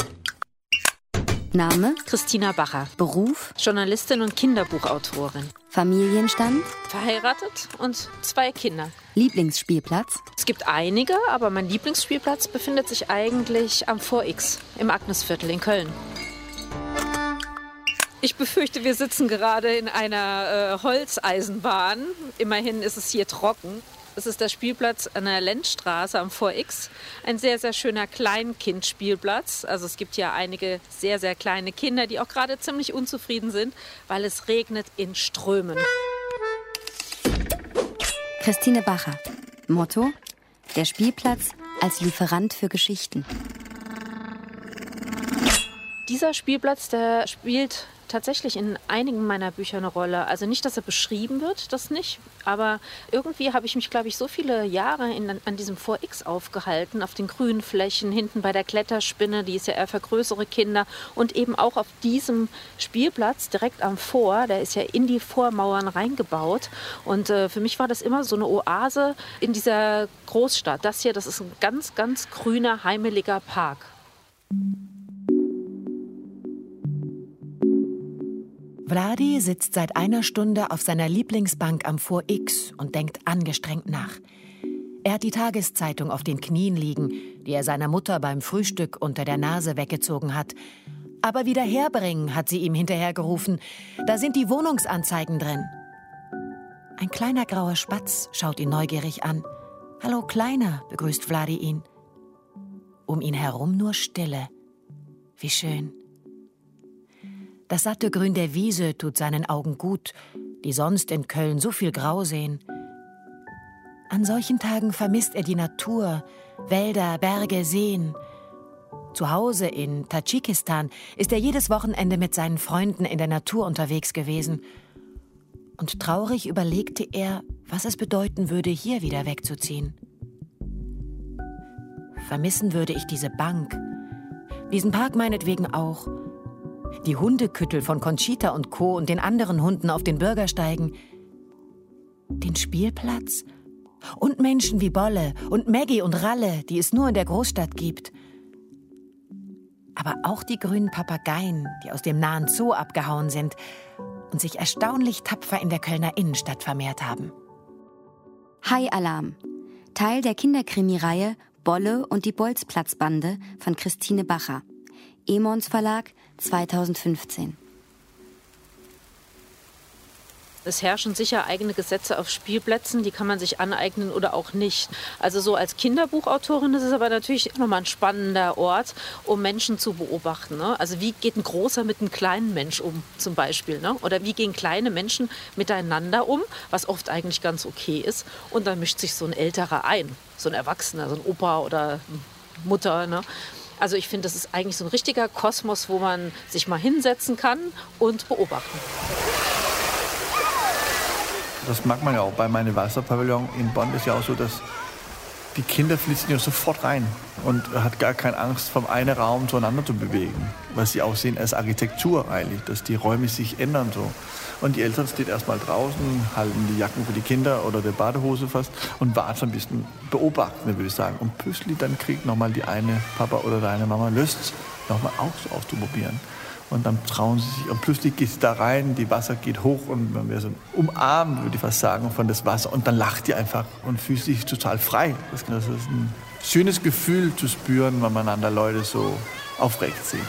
Name? Christina Bacher. Beruf? Journalistin und Kinderbuchautorin. Familienstand? Verheiratet und zwei Kinder. Lieblingsspielplatz? Es gibt einige, aber mein Lieblingsspielplatz befindet sich eigentlich am Vor X im Agnesviertel in Köln. Ich befürchte, wir sitzen gerade in einer äh, Holzeisenbahn. Immerhin ist es hier trocken. Es ist der Spielplatz an der Lenzstraße am Vor X. Ein sehr, sehr schöner Kleinkindspielplatz. Also es gibt ja einige sehr, sehr kleine Kinder, die auch gerade ziemlich unzufrieden sind, weil es regnet in Strömen. Christine Bacher. Motto: Der Spielplatz als Lieferant für Geschichten. Dieser Spielplatz, der spielt tatsächlich in einigen meiner Bücher eine Rolle. Also nicht, dass er beschrieben wird, das nicht. Aber irgendwie habe ich mich, glaube ich, so viele Jahre in, an diesem Fort X aufgehalten, auf den grünen Flächen, hinten bei der Kletterspinne, die ist ja eher für größere Kinder. Und eben auch auf diesem Spielplatz direkt am Fort, der ist ja in die Vormauern reingebaut. Und äh, für mich war das immer so eine Oase in dieser Großstadt. Das hier, das ist ein ganz, ganz grüner, heimeliger Park. Vladi sitzt seit einer Stunde auf seiner Lieblingsbank am Fort X und denkt angestrengt nach. Er hat die Tageszeitung auf den Knien liegen, die er seiner Mutter beim Frühstück unter der Nase weggezogen hat. Aber wieder herbringen, hat sie ihm hinterhergerufen. Da sind die Wohnungsanzeigen drin. Ein kleiner grauer Spatz schaut ihn neugierig an. »Hallo, Kleiner«, begrüßt Vladi ihn. Um ihn herum nur Stille. Wie schön. Das satte Grün der Wiese tut seinen Augen gut, die sonst in Köln so viel Grau sehen. An solchen Tagen vermisst er die Natur, Wälder, Berge, Seen. Zu Hause in Tadschikistan ist er jedes Wochenende mit seinen Freunden in der Natur unterwegs gewesen. Und traurig überlegte er, was es bedeuten würde, hier wieder wegzuziehen. Vermissen würde ich diese Bank, diesen Park meinetwegen auch, die Hundeküttel von Conchita und Co. und den anderen Hunden auf den Bürgersteigen, den Spielplatz und Menschen wie Bolle und Maggie und Ralle, die es nur in der Großstadt gibt. Aber auch die grünen Papageien, die aus dem nahen Zoo abgehauen sind und sich erstaunlich tapfer in der Kölner Innenstadt vermehrt haben. High Alarm, Teil der Kinderkrimireihe Bolle und die Bolzplatzbande von Christine Bacher. Emons Verlag, zweitausendfünfzehn. Es herrschen sicher eigene Gesetze auf Spielplätzen, die kann man sich aneignen oder auch nicht. Also so als Kinderbuchautorin ist es aber natürlich nochmal ein spannender Ort, um Menschen zu beobachten. Ne? Also wie geht ein großer mit einem kleinen Mensch um zum Beispiel? Ne? Oder wie gehen kleine Menschen miteinander um, was oft eigentlich ganz okay ist. Und dann mischt sich so ein Älterer ein, so ein Erwachsener, so ein Opa oder Mutter. Ne? Also ich finde, das ist eigentlich so ein richtiger Kosmos, wo man sich mal hinsetzen kann und beobachten. Das mag man ja auch bei meinem Wasserpavillon in Bonn. Ist ja auch so, dass die Kinder fließen ja sofort rein und hat gar keine Angst, vom einen Raum zueinander zu bewegen. Was sie auch sehen als Architektur eigentlich, dass die Räume sich ändern so. Und die Eltern stehen erstmal draußen, halten die Jacken für die Kinder oder der Badehose fast und warten ein bisschen, beobachten, würde ich sagen. Und plötzlich dann kriegt nochmal die eine Papa oder deine Mama Lust, nochmal auch so auszuprobieren. Und dann trauen sie sich und plötzlich geht es da rein, die Wasser geht hoch und man wird so umarmt, würde ich fast sagen, von das Wasser. Und dann lacht die einfach und fühlt sich total frei. Das ist ein schönes Gefühl zu spüren, wenn man andere Leute so aufregt sehen.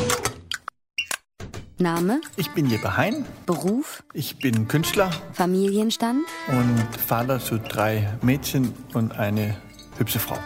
Name? Ich bin Jeppe Hein. Beruf? Ich bin Künstler. Familienstand? Und Vater zu drei Mädchen und eine hübsche Frau.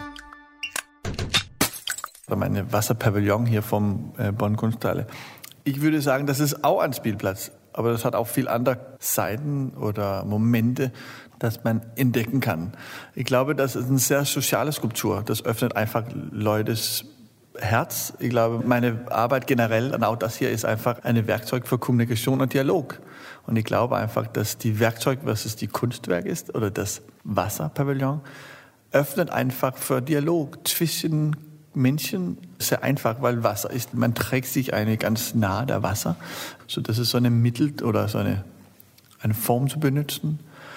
Meine Wasserpavillon hier vom äh, Bonn Kunsthalle. Ich würde sagen, das ist auch ein Spielplatz, aber das hat auch viel andere Seiten oder Momente, dass man entdecken kann. Ich glaube, das ist eine sehr soziale Skulptur. Das öffnet einfach Leutes Herz. Ich glaube, meine Arbeit generell, und auch das hier, ist einfach ein Werkzeug für Kommunikation und Dialog. Und ich glaube einfach, dass die Werkzeug, was es die Kunstwerk ist, oder das Wasserpavillon, öffnet einfach für Dialog zwischen Menschen. Sehr einfach, weil Wasser ist, man trägt sich eine ganz nah der Wasser. So, das ist so eine Mittel oder so eine, eine Form zu benutzen,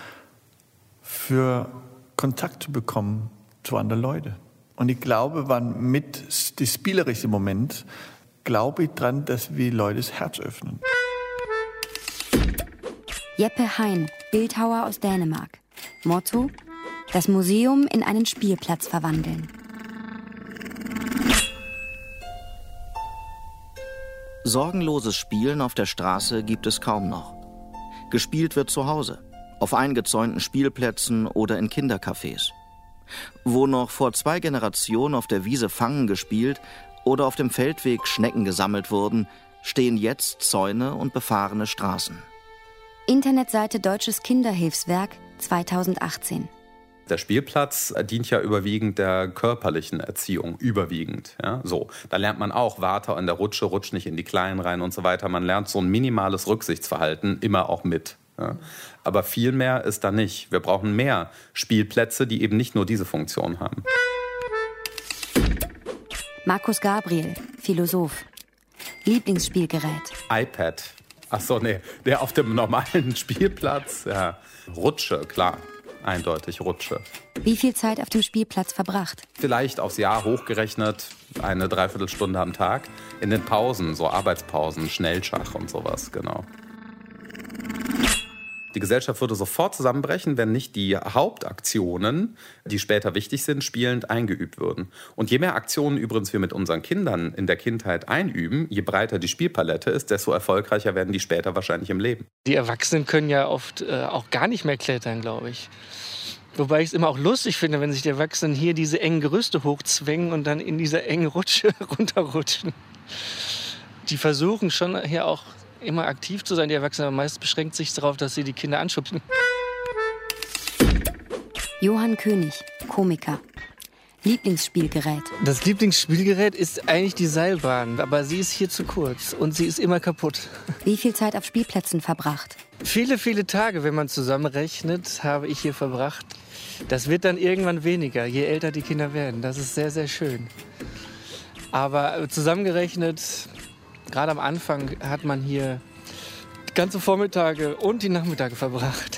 für Kontakt zu bekommen zu anderen Leuten. Und ich glaube, wann mit dem spielerischen Moment, glaube ich dran, dass wir Leute das Herz öffnen. Jeppe Hein, Bildhauer aus Dänemark. Motto: das Museum in einen Spielplatz verwandeln. Sorgenloses Spielen auf der Straße gibt es kaum noch. Gespielt wird zu Hause, auf eingezäunten Spielplätzen oder in Kindercafés. Wo noch vor zwei Generationen auf der Wiese Fangen gespielt oder auf dem Feldweg Schnecken gesammelt wurden, stehen jetzt Zäune und befahrene Straßen. Internetseite Deutsches Kinderhilfswerk zweitausendachtzehn. Der Spielplatz dient ja überwiegend der körperlichen Erziehung, überwiegend. Ja? So, da lernt man auch, warte an der Rutsche, rutsch nicht in die Kleinen rein und so weiter. Man lernt so ein minimales Rücksichtsverhalten immer auch mit. Ja? Aber viel mehr ist da nicht. Wir brauchen mehr Spielplätze, die eben nicht nur diese Funktion haben. Markus Gabriel, Philosoph. Lieblingsspielgerät? iPad. Ach so, nee, der auf dem normalen Spielplatz. Ja. Rutsche, klar. Eindeutig Rutsche. Wie viel Zeit auf dem Spielplatz verbracht? Vielleicht aufs Jahr hochgerechnet eine Dreiviertelstunde am Tag. In den Pausen, so Arbeitspausen, Schnellschach und sowas, genau. Die Gesellschaft würde sofort zusammenbrechen, wenn nicht die Hauptaktionen, die später wichtig sind, spielend eingeübt würden. Und je mehr Aktionen übrigens wir mit unseren Kindern in der Kindheit einüben, je breiter die Spielpalette ist, desto erfolgreicher werden die später wahrscheinlich im Leben. Die Erwachsenen können ja oft äh, auch gar nicht mehr klettern, glaube ich. Wobei ich es immer auch lustig finde, wenn sich die Erwachsenen hier diese engen Gerüste hochzwängen und dann in dieser engen Rutsche runterrutschen. Die versuchen schon hier auch immer aktiv zu sein, die Erwachsenen, aber meist beschränkt sich darauf, dass sie die Kinder anschubsen. Johann König, Komiker. Lieblingsspielgerät? Das Lieblingsspielgerät ist eigentlich die Seilbahn, aber sie ist hier zu kurz und sie ist immer kaputt. Wie viel Zeit auf Spielplätzen verbracht? Viele, viele Tage, wenn man zusammenrechnet, habe ich hier verbracht. Das wird dann irgendwann weniger, je älter die Kinder werden. Das ist sehr, sehr schön. Aber zusammengerechnet, gerade am Anfang hat man hier ganze Vormittage und die Nachmittage verbracht.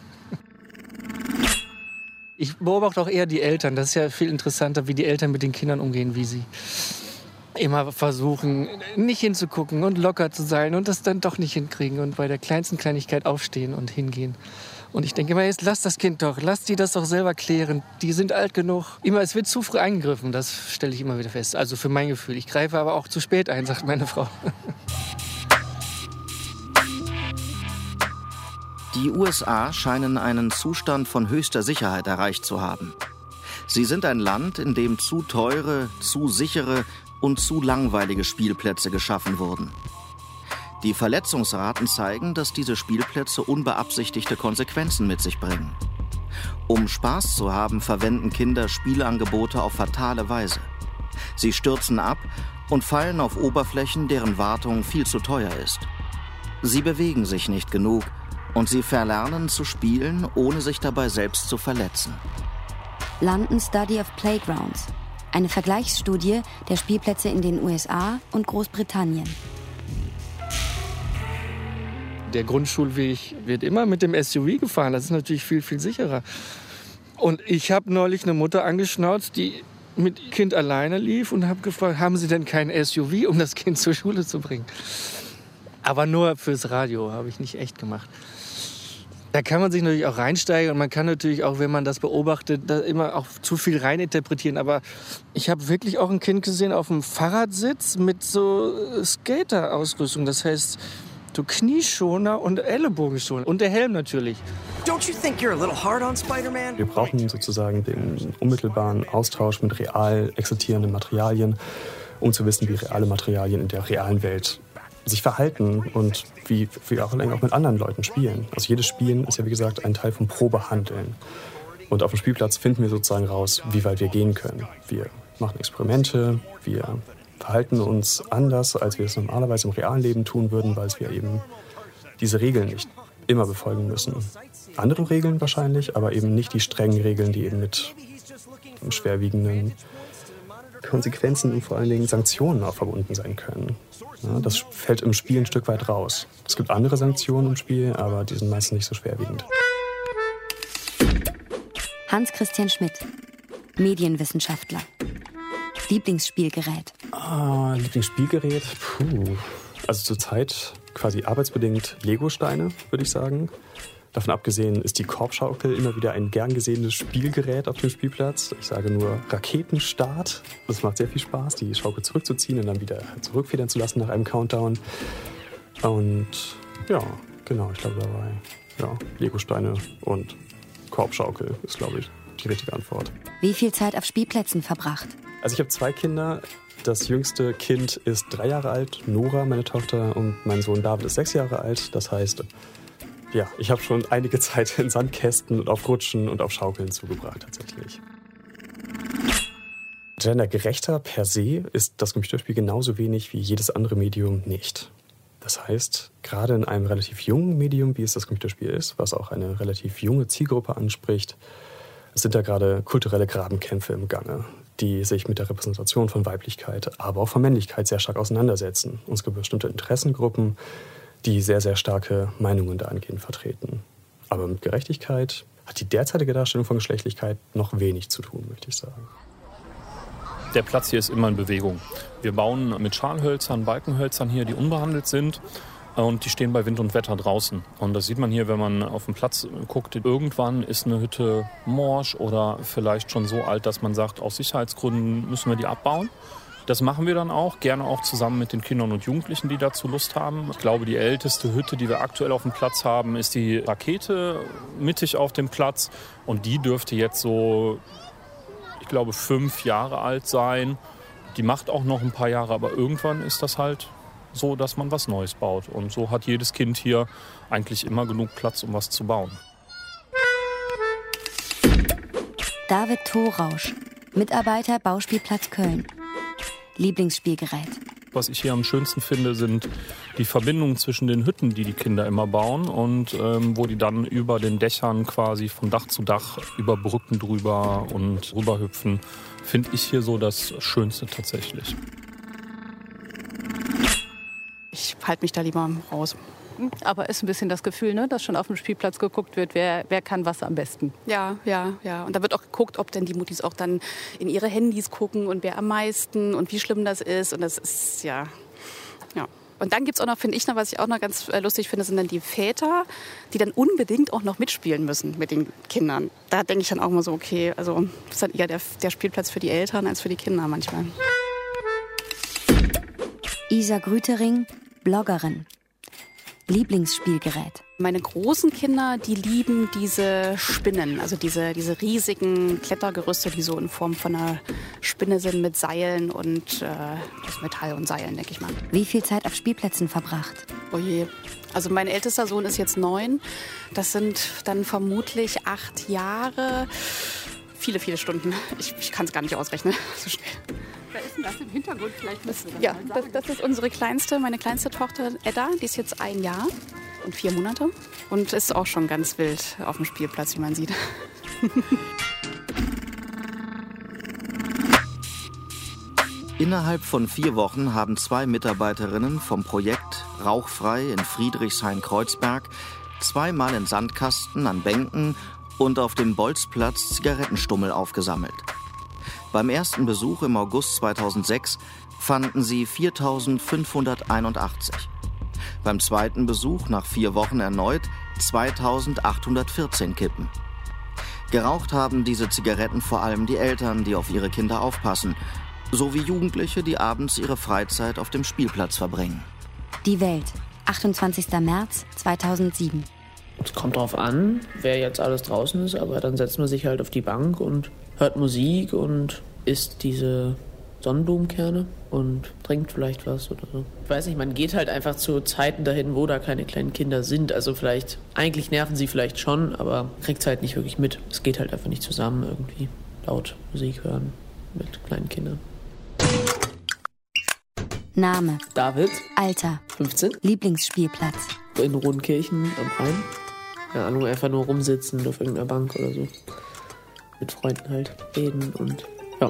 Ich beobachte auch eher die Eltern. Das ist ja viel interessanter, wie die Eltern mit den Kindern umgehen, wie sie immer versuchen, nicht hinzugucken und locker zu sein und das dann doch nicht hinkriegen und bei der kleinsten Kleinigkeit aufstehen und hingehen. Und ich denke immer, jetzt lass das Kind doch, lass die das doch selber klären. Die sind alt genug. Immer, es wird zu früh eingegriffen, das stelle ich immer wieder fest. Also für mein Gefühl. Ich greife aber auch zu spät ein, sagt meine Frau. Die U S A scheinen einen Zustand von höchster Sicherheit erreicht zu haben. Sie sind ein Land, in dem zu teure, zu sichere und zu langweilige Spielplätze geschaffen wurden. Die Verletzungsraten zeigen, dass diese Spielplätze unbeabsichtigte Konsequenzen mit sich bringen. Um Spaß zu haben, verwenden Kinder Spielangebote auf fatale Weise. Sie stürzen ab und fallen auf Oberflächen, deren Wartung viel zu teuer ist. Sie bewegen sich nicht genug und sie verlernen zu spielen, ohne sich dabei selbst zu verletzen. London Study of Playgrounds. Eine Vergleichsstudie der Spielplätze in den U S A und Großbritannien. Der Grundschulweg wird immer mit dem S U V gefahren. Das ist natürlich viel, viel sicherer. Und ich habe neulich eine Mutter angeschnauzt, die mit Kind alleine lief und habe gefragt, haben Sie denn kein S U V, um das Kind zur Schule zu bringen? Aber nur fürs Radio, habe ich nicht echt gemacht. Da kann man sich natürlich auch reinsteigen und man kann natürlich auch, wenn man das beobachtet, da immer auch zu viel reininterpretieren. Aber ich habe wirklich auch ein Kind gesehen auf dem Fahrradsitz mit so Skater-Ausrüstung. Das heißt, so Knieschoner und Ellenbogenschoner. Und der Helm natürlich. Don't you think you're a little hard on Spider-Man? Wir brauchen sozusagen den unmittelbaren Austausch mit real existierenden Materialien, um zu wissen, wie reale Materialien in der realen Welt sich verhalten und wie wir auch mit anderen Leuten spielen. Also jedes Spielen ist ja, wie gesagt, ein Teil vom Probehandeln. Und auf dem Spielplatz finden wir sozusagen raus, wie weit wir gehen können. Wir machen Experimente, wir verhalten uns anders, als wir es normalerweise im realen Leben tun würden, weil wir eben diese Regeln nicht immer befolgen müssen. Andere Regeln wahrscheinlich, aber eben nicht die strengen Regeln, die eben mit schwerwiegenden Konsequenzen und vor allen Dingen Sanktionen auch verbunden sein können. Ja, das fällt im Spiel ein Stück weit raus. Es gibt andere Sanktionen im Spiel, aber die sind meistens nicht so schwerwiegend. Hans-Christian Schmidt, Medienwissenschaftler. Lieblingsspielgerät? Ah, Lieblingsspielgerät? Puh. Also zurzeit quasi arbeitsbedingt Lego-Steine, würde ich sagen. Davon abgesehen ist die Korbschaukel immer wieder ein gern gesehenes Spielgerät auf dem Spielplatz. Ich sage nur Raketenstart. Das macht sehr viel Spaß, die Schaukel zurückzuziehen und dann wieder zurückfedern zu lassen nach einem Countdown. Und ja, genau, ich glaube dabei, ja, Lego-Steine und Korbschaukel ist, glaube ich, die richtige Antwort. Wie viel Zeit auf Spielplätzen verbracht? Also ich habe zwei Kinder. Das jüngste Kind ist drei Jahre alt, Nora, meine Tochter, und mein Sohn David ist sechs Jahre alt. Das heißt, Ja, ich habe schon einige Zeit in Sandkästen und auf Rutschen und auf Schaukeln zugebracht tatsächlich. Gendergerechter per se ist das Computerspiel genauso wenig wie jedes andere Medium nicht. Das heißt, gerade in einem relativ jungen Medium, wie es das Computerspiel ist, was auch eine relativ junge Zielgruppe anspricht, sind da gerade kulturelle Grabenkämpfe im Gange, die sich mit der Repräsentation von Weiblichkeit, aber auch von Männlichkeit sehr stark auseinandersetzen. Es gibt bestimmte Interessengruppen, die sehr, sehr starke Meinungen dahingehend vertreten. Aber mit Gerechtigkeit hat die derzeitige Darstellung von Geschlechtlichkeit noch wenig zu tun, möchte ich sagen. Der Platz hier ist immer in Bewegung. Wir bauen mit Schalhölzern, Balkenhölzern hier, die unbehandelt sind. Und die stehen bei Wind und Wetter draußen. Und das sieht man hier, wenn man auf den Platz guckt. Irgendwann ist eine Hütte morsch oder vielleicht schon so alt, dass man sagt, aus Sicherheitsgründen müssen wir die abbauen. Das machen wir dann auch, gerne auch zusammen mit den Kindern und Jugendlichen, die dazu Lust haben. Ich glaube, die älteste Hütte, die wir aktuell auf dem Platz haben, ist die Rakete mittig auf dem Platz. Und die dürfte jetzt so, ich glaube, fünf Jahre alt sein. Die macht auch noch ein paar Jahre, aber irgendwann ist das halt so, dass man was Neues baut. Und so hat jedes Kind hier eigentlich immer genug Platz, um was zu bauen. David Thorausch, Mitarbeiter Bauspielplatz Köln. Lieblingsspielgerät. Was ich hier am schönsten finde, sind die Verbindungen zwischen den Hütten, die die Kinder immer bauen und ähm, wo die dann über den Dächern quasi von Dach zu Dach über Brücken drüber und rüberhüpfen. Finde ich hier so das Schönste tatsächlich. Ich halte mich da lieber raus. Aber ist ein bisschen das Gefühl, ne, dass schon auf dem Spielplatz geguckt wird, wer, wer kann was am besten. Ja, ja, ja. Und da wird auch geguckt, ob denn die Muttis auch dann in ihre Handys gucken und wer am meisten und wie schlimm das ist. Und das ist, ja, ja. Und dann gibt es auch noch, finde ich, noch, was ich auch noch ganz lustig finde, sind dann die Väter, die dann unbedingt auch noch mitspielen müssen mit den Kindern. Da denke ich dann auch mal so, okay, also das ist dann eher der, der Spielplatz für die Eltern als für die Kinder manchmal. Isa Grütering, Bloggerin. Lieblingsspielgerät. Meine großen Kinder, die lieben diese Spinnen, also diese, diese riesigen Klettergerüste, die so in Form von einer Spinne sind mit Seilen und äh, aus Metall und Seilen, denke ich mal. Wie viel Zeit auf Spielplätzen verbracht? Oh je. Also mein ältester Sohn ist jetzt neun. Das sind dann vermutlich acht Jahre. Viele, viele Stunden. Ich, ich kann es gar nicht ausrechnen. So schnell. Wer ist denn das im Hintergrund? Vielleicht müssen wir das Ja, mal das, sagen. das ist unsere kleinste, meine kleinste Tochter Edda. Die ist jetzt ein Jahr und vier Monate. Und ist auch schon ganz wild auf dem Spielplatz, wie man sieht. Innerhalb von vier Wochen haben zwei Mitarbeiterinnen vom Projekt Rauchfrei in Friedrichshain-Kreuzberg zweimal in Sandkasten, an Bänken und auf dem Bolzplatz Zigarettenstummel aufgesammelt. Beim ersten Besuch im August zweitausendsechs fanden sie viertausendfünfhunderteinundachtzig. Beim zweiten Besuch nach vier Wochen erneut zweitausendachthundertvierzehn Kippen. Geraucht haben diese Zigaretten vor allem die Eltern, die auf ihre Kinder aufpassen, sowie Jugendliche, die abends ihre Freizeit auf dem Spielplatz verbringen. Die Welt, achtundzwanzigster März zweitausendsieben. Es kommt drauf an, wer jetzt alles draußen ist, aber dann setzt man sich halt auf die Bank und hört Musik und isst diese Sonnenblumenkerne und trinkt vielleicht was oder so. Ich weiß nicht, man geht halt einfach zu Zeiten dahin, wo da keine kleinen Kinder sind. Also vielleicht, eigentlich nerven sie vielleicht schon, aber kriegt es halt nicht wirklich mit. Es geht halt einfach nicht zusammen irgendwie. Laut Musik hören mit kleinen Kindern. Name. David. Alter. fünfzehn. Lieblingsspielplatz. In Rodenkirchen am Rhein. Keine Ahnung, einfach nur rumsitzen auf irgendeiner Bank oder so. Mit Freunden halt reden und ja.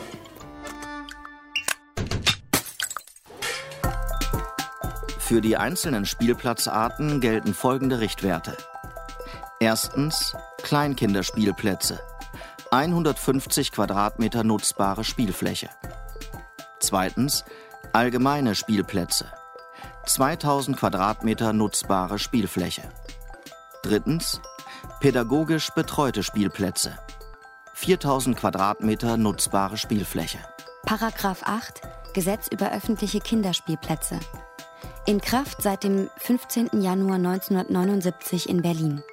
Für die einzelnen Spielplatzarten gelten folgende Richtwerte. Erstens Kleinkinderspielplätze. hundertfünfzig Quadratmeter nutzbare Spielfläche. Zweitens allgemeine Spielplätze. zweitausend Quadratmeter nutzbare Spielfläche. Drittens pädagogisch betreute Spielplätze. viertausend Quadratmeter nutzbare Spielfläche. Paragraph acht Gesetz über öffentliche Kinderspielplätze. In Kraft seit dem fünfzehnten Januar neunzehnhundertneunundsiebzig in Berlin.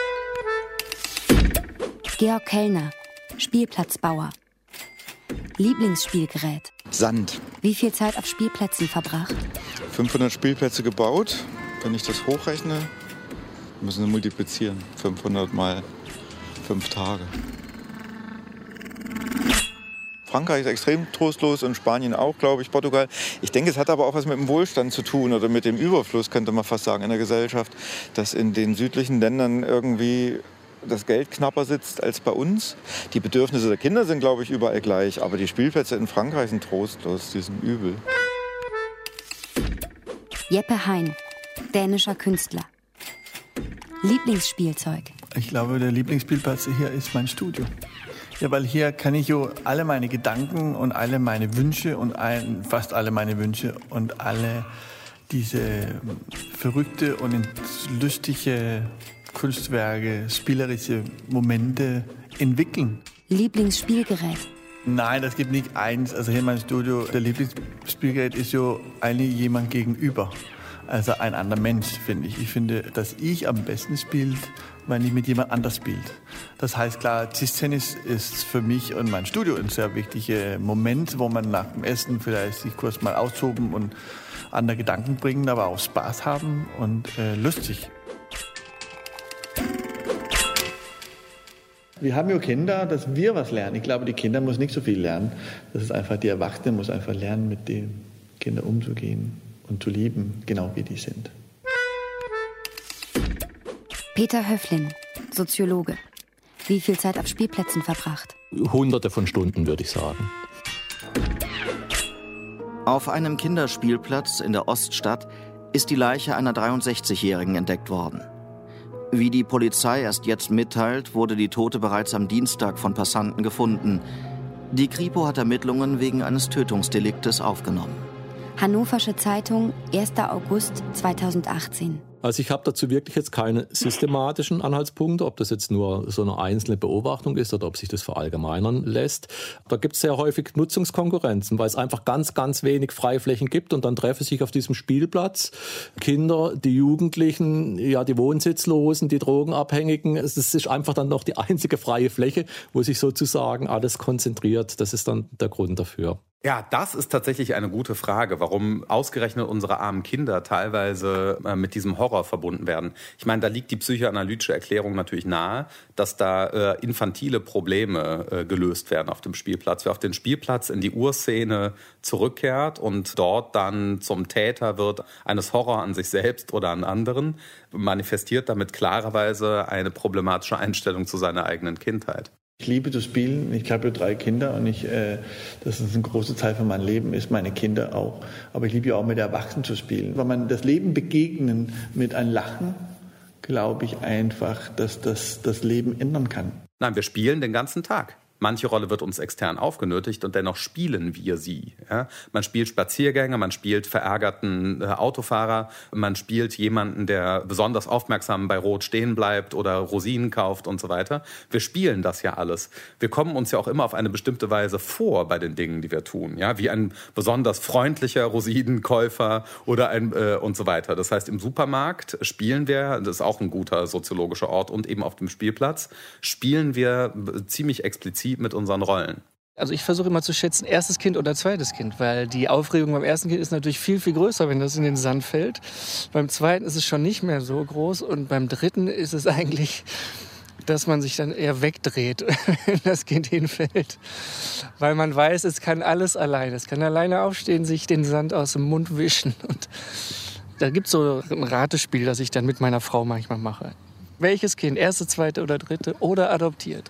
Georg Kellner, Spielplatzbauer. Lieblingsspielgerät. Sand. Wie viel Zeit auf Spielplätzen verbracht? fünfhundert Spielplätze gebaut. Wenn ich das hochrechne, Müssen wir multiplizieren. fünfhundert mal fünf Tage. Frankreich ist extrem trostlos und Spanien auch, glaube ich, Portugal. Ich denke, es hat aber auch was mit dem Wohlstand zu tun oder mit dem Überfluss, könnte man fast sagen, in der Gesellschaft, dass in den südlichen Ländern irgendwie das Geld knapper sitzt als bei uns. Die Bedürfnisse der Kinder sind, glaube ich, überall gleich, aber die Spielplätze in Frankreich sind trostlos, die sind übel. Jeppe Hein, dänischer Künstler. Lieblingsspielzeug? Ich glaube, der Lieblingsspielplatz hier ist mein Studio. Ja, weil hier kann ich jo alle meine Gedanken und alle meine Wünsche und ein, fast alle meine Wünsche und alle diese verrückte und lustige Kunstwerke, spielerische Momente entwickeln. Lieblingsspielgerät? Nein, das gibt nicht eins. Also hier in meinem Studio, der Lieblingsspielgerät ist ja eigentlich jemand gegenüber. Also ein anderer Mensch, finde ich. Ich finde, dass ich am besten spielt, wenn ich mit jemand anders spielt. Das heißt, klar, Tischtennis ist für mich und mein Studio ein sehr wichtiger Moment, wo man nach dem Essen vielleicht sich kurz mal austoben und andere Gedanken bringen, aber auch Spaß haben und äh, lustig. Wir haben ja Kinder, dass wir was lernen. Ich glaube, die Kinder müssen nicht so viel lernen. Das ist einfach, die Erwachsenen müssen einfach lernen, mit den Kindern umzugehen und zu lieben, genau wie die sind. Peter Höflin, Soziologe. Wie viel Zeit auf Spielplätzen verbracht? Hunderte von Stunden, würde ich sagen. Auf einem Kinderspielplatz in der Oststadt ist die Leiche einer dreiundsechzigjährigen entdeckt worden. Wie die Polizei erst jetzt mitteilt, wurde die Tote bereits am Dienstag von Passanten gefunden. Die Kripo hat Ermittlungen wegen eines Tötungsdeliktes aufgenommen. Hannoversche Zeitung, erster August zweitausendachtzehn. Also ich habe dazu wirklich jetzt keine systematischen Anhaltspunkte, ob das jetzt nur so eine einzelne Beobachtung ist oder ob sich das verallgemeinern lässt. Da gibt es sehr häufig Nutzungskonkurrenzen, weil es einfach ganz, ganz wenig Freiflächen gibt und dann treffen sich auf diesem Spielplatz Kinder, die Jugendlichen, ja die Wohnsitzlosen, die Drogenabhängigen. Es ist einfach dann noch die einzige freie Fläche, wo sich sozusagen alles konzentriert. Das ist dann der Grund dafür. Ja, das ist tatsächlich eine gute Frage, warum ausgerechnet unsere armen Kinder teilweise äh, mit diesem Horror verbunden werden. Ich meine, da liegt die psychoanalytische Erklärung natürlich nahe, dass da äh, infantile Probleme äh, gelöst werden auf dem Spielplatz. Wer auf den Spielplatz in die Urszene zurückkehrt und dort dann zum Täter wird eines Horror an sich selbst oder an anderen, manifestiert damit klarerweise eine problematische Einstellung zu seiner eigenen Kindheit. Ich liebe zu spielen. Ich habe drei Kinder und ich, äh, das ist ein großer Teil von meinem Leben, ist meine Kinder auch. Aber ich liebe ja auch mit Erwachsenen zu spielen. Wenn man das Leben begegnen mit einem Lachen, glaube ich einfach, dass das das Leben ändern kann. Nein, wir spielen den ganzen Tag. Manche Rolle wird uns extern aufgenötigt und dennoch spielen wir sie. Ja? Man spielt Spaziergänge, man spielt verärgerten äh, Autofahrer, man spielt jemanden, der besonders aufmerksam bei Rot stehen bleibt oder Rosinen kauft und so weiter. Wir spielen das ja alles. Wir kommen uns ja auch immer auf eine bestimmte Weise vor bei den Dingen, die wir tun. Ja? Wie ein besonders freundlicher Rosinenkäufer oder ein äh, und so weiter. Das heißt, im Supermarkt spielen wir, das ist auch ein guter soziologischer Ort, und eben auf dem Spielplatz spielen wir ziemlich explizit mit unseren Rollen. Also ich versuche immer zu schätzen, erstes Kind oder zweites Kind, weil die Aufregung beim ersten Kind ist natürlich viel, viel größer, wenn das in den Sand fällt. Beim zweiten ist es schon nicht mehr so groß und beim dritten ist es eigentlich, dass man sich dann eher wegdreht, wenn das Kind hinfällt. Weil man weiß, es kann alles alleine. Es kann alleine aufstehen, sich den Sand aus dem Mund wischen. Und da gibt es so ein Ratespiel, das ich dann mit meiner Frau manchmal mache. Welches Kind, erste, zweite oder dritte oder adoptiert?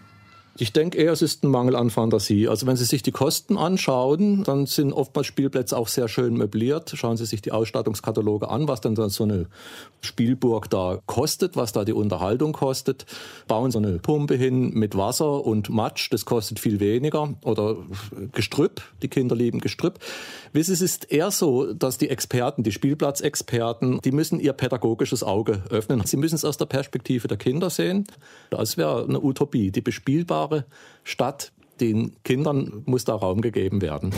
Ich denke eher, es ist ein Mangel an Fantasie. Also wenn Sie sich die Kosten anschauen, dann sind oftmals Spielplätze auch sehr schön möbliert. Schauen Sie sich die Ausstattungskataloge an, was dann so eine Spielburg da kostet, was da die Unterhaltung kostet. Bauen so eine Pumpe hin mit Wasser und Matsch, das kostet viel weniger. Oder Gestrüpp, die Kinder lieben Gestrüpp. Es ist eher so, dass die Experten, die Spielplatzexperten, die müssen ihr pädagogisches Auge öffnen. Sie müssen es aus der Perspektive der Kinder sehen. Das wäre eine Utopie, die bespielbare Stadt, den Kindern muss da Raum gegeben werden.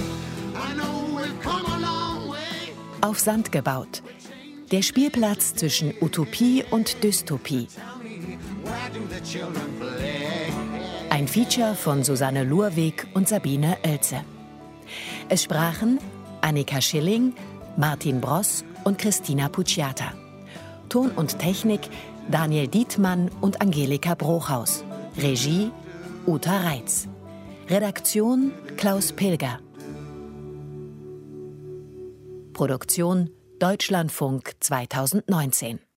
Auf Sand gebaut. Der Spielplatz zwischen Utopie und Dystopie. Ein Feature von Susanne Lurweg und Sabine Oelze. Es sprachen Annika Schilling, Martin Bross und Christina Pucciata. Ton und Technik Daniel Dietmann und Angelika Brochhaus. Regie Uta Reitz. Redaktion Klaus Pilger. Produktion Deutschlandfunk zweitausendneunzehn.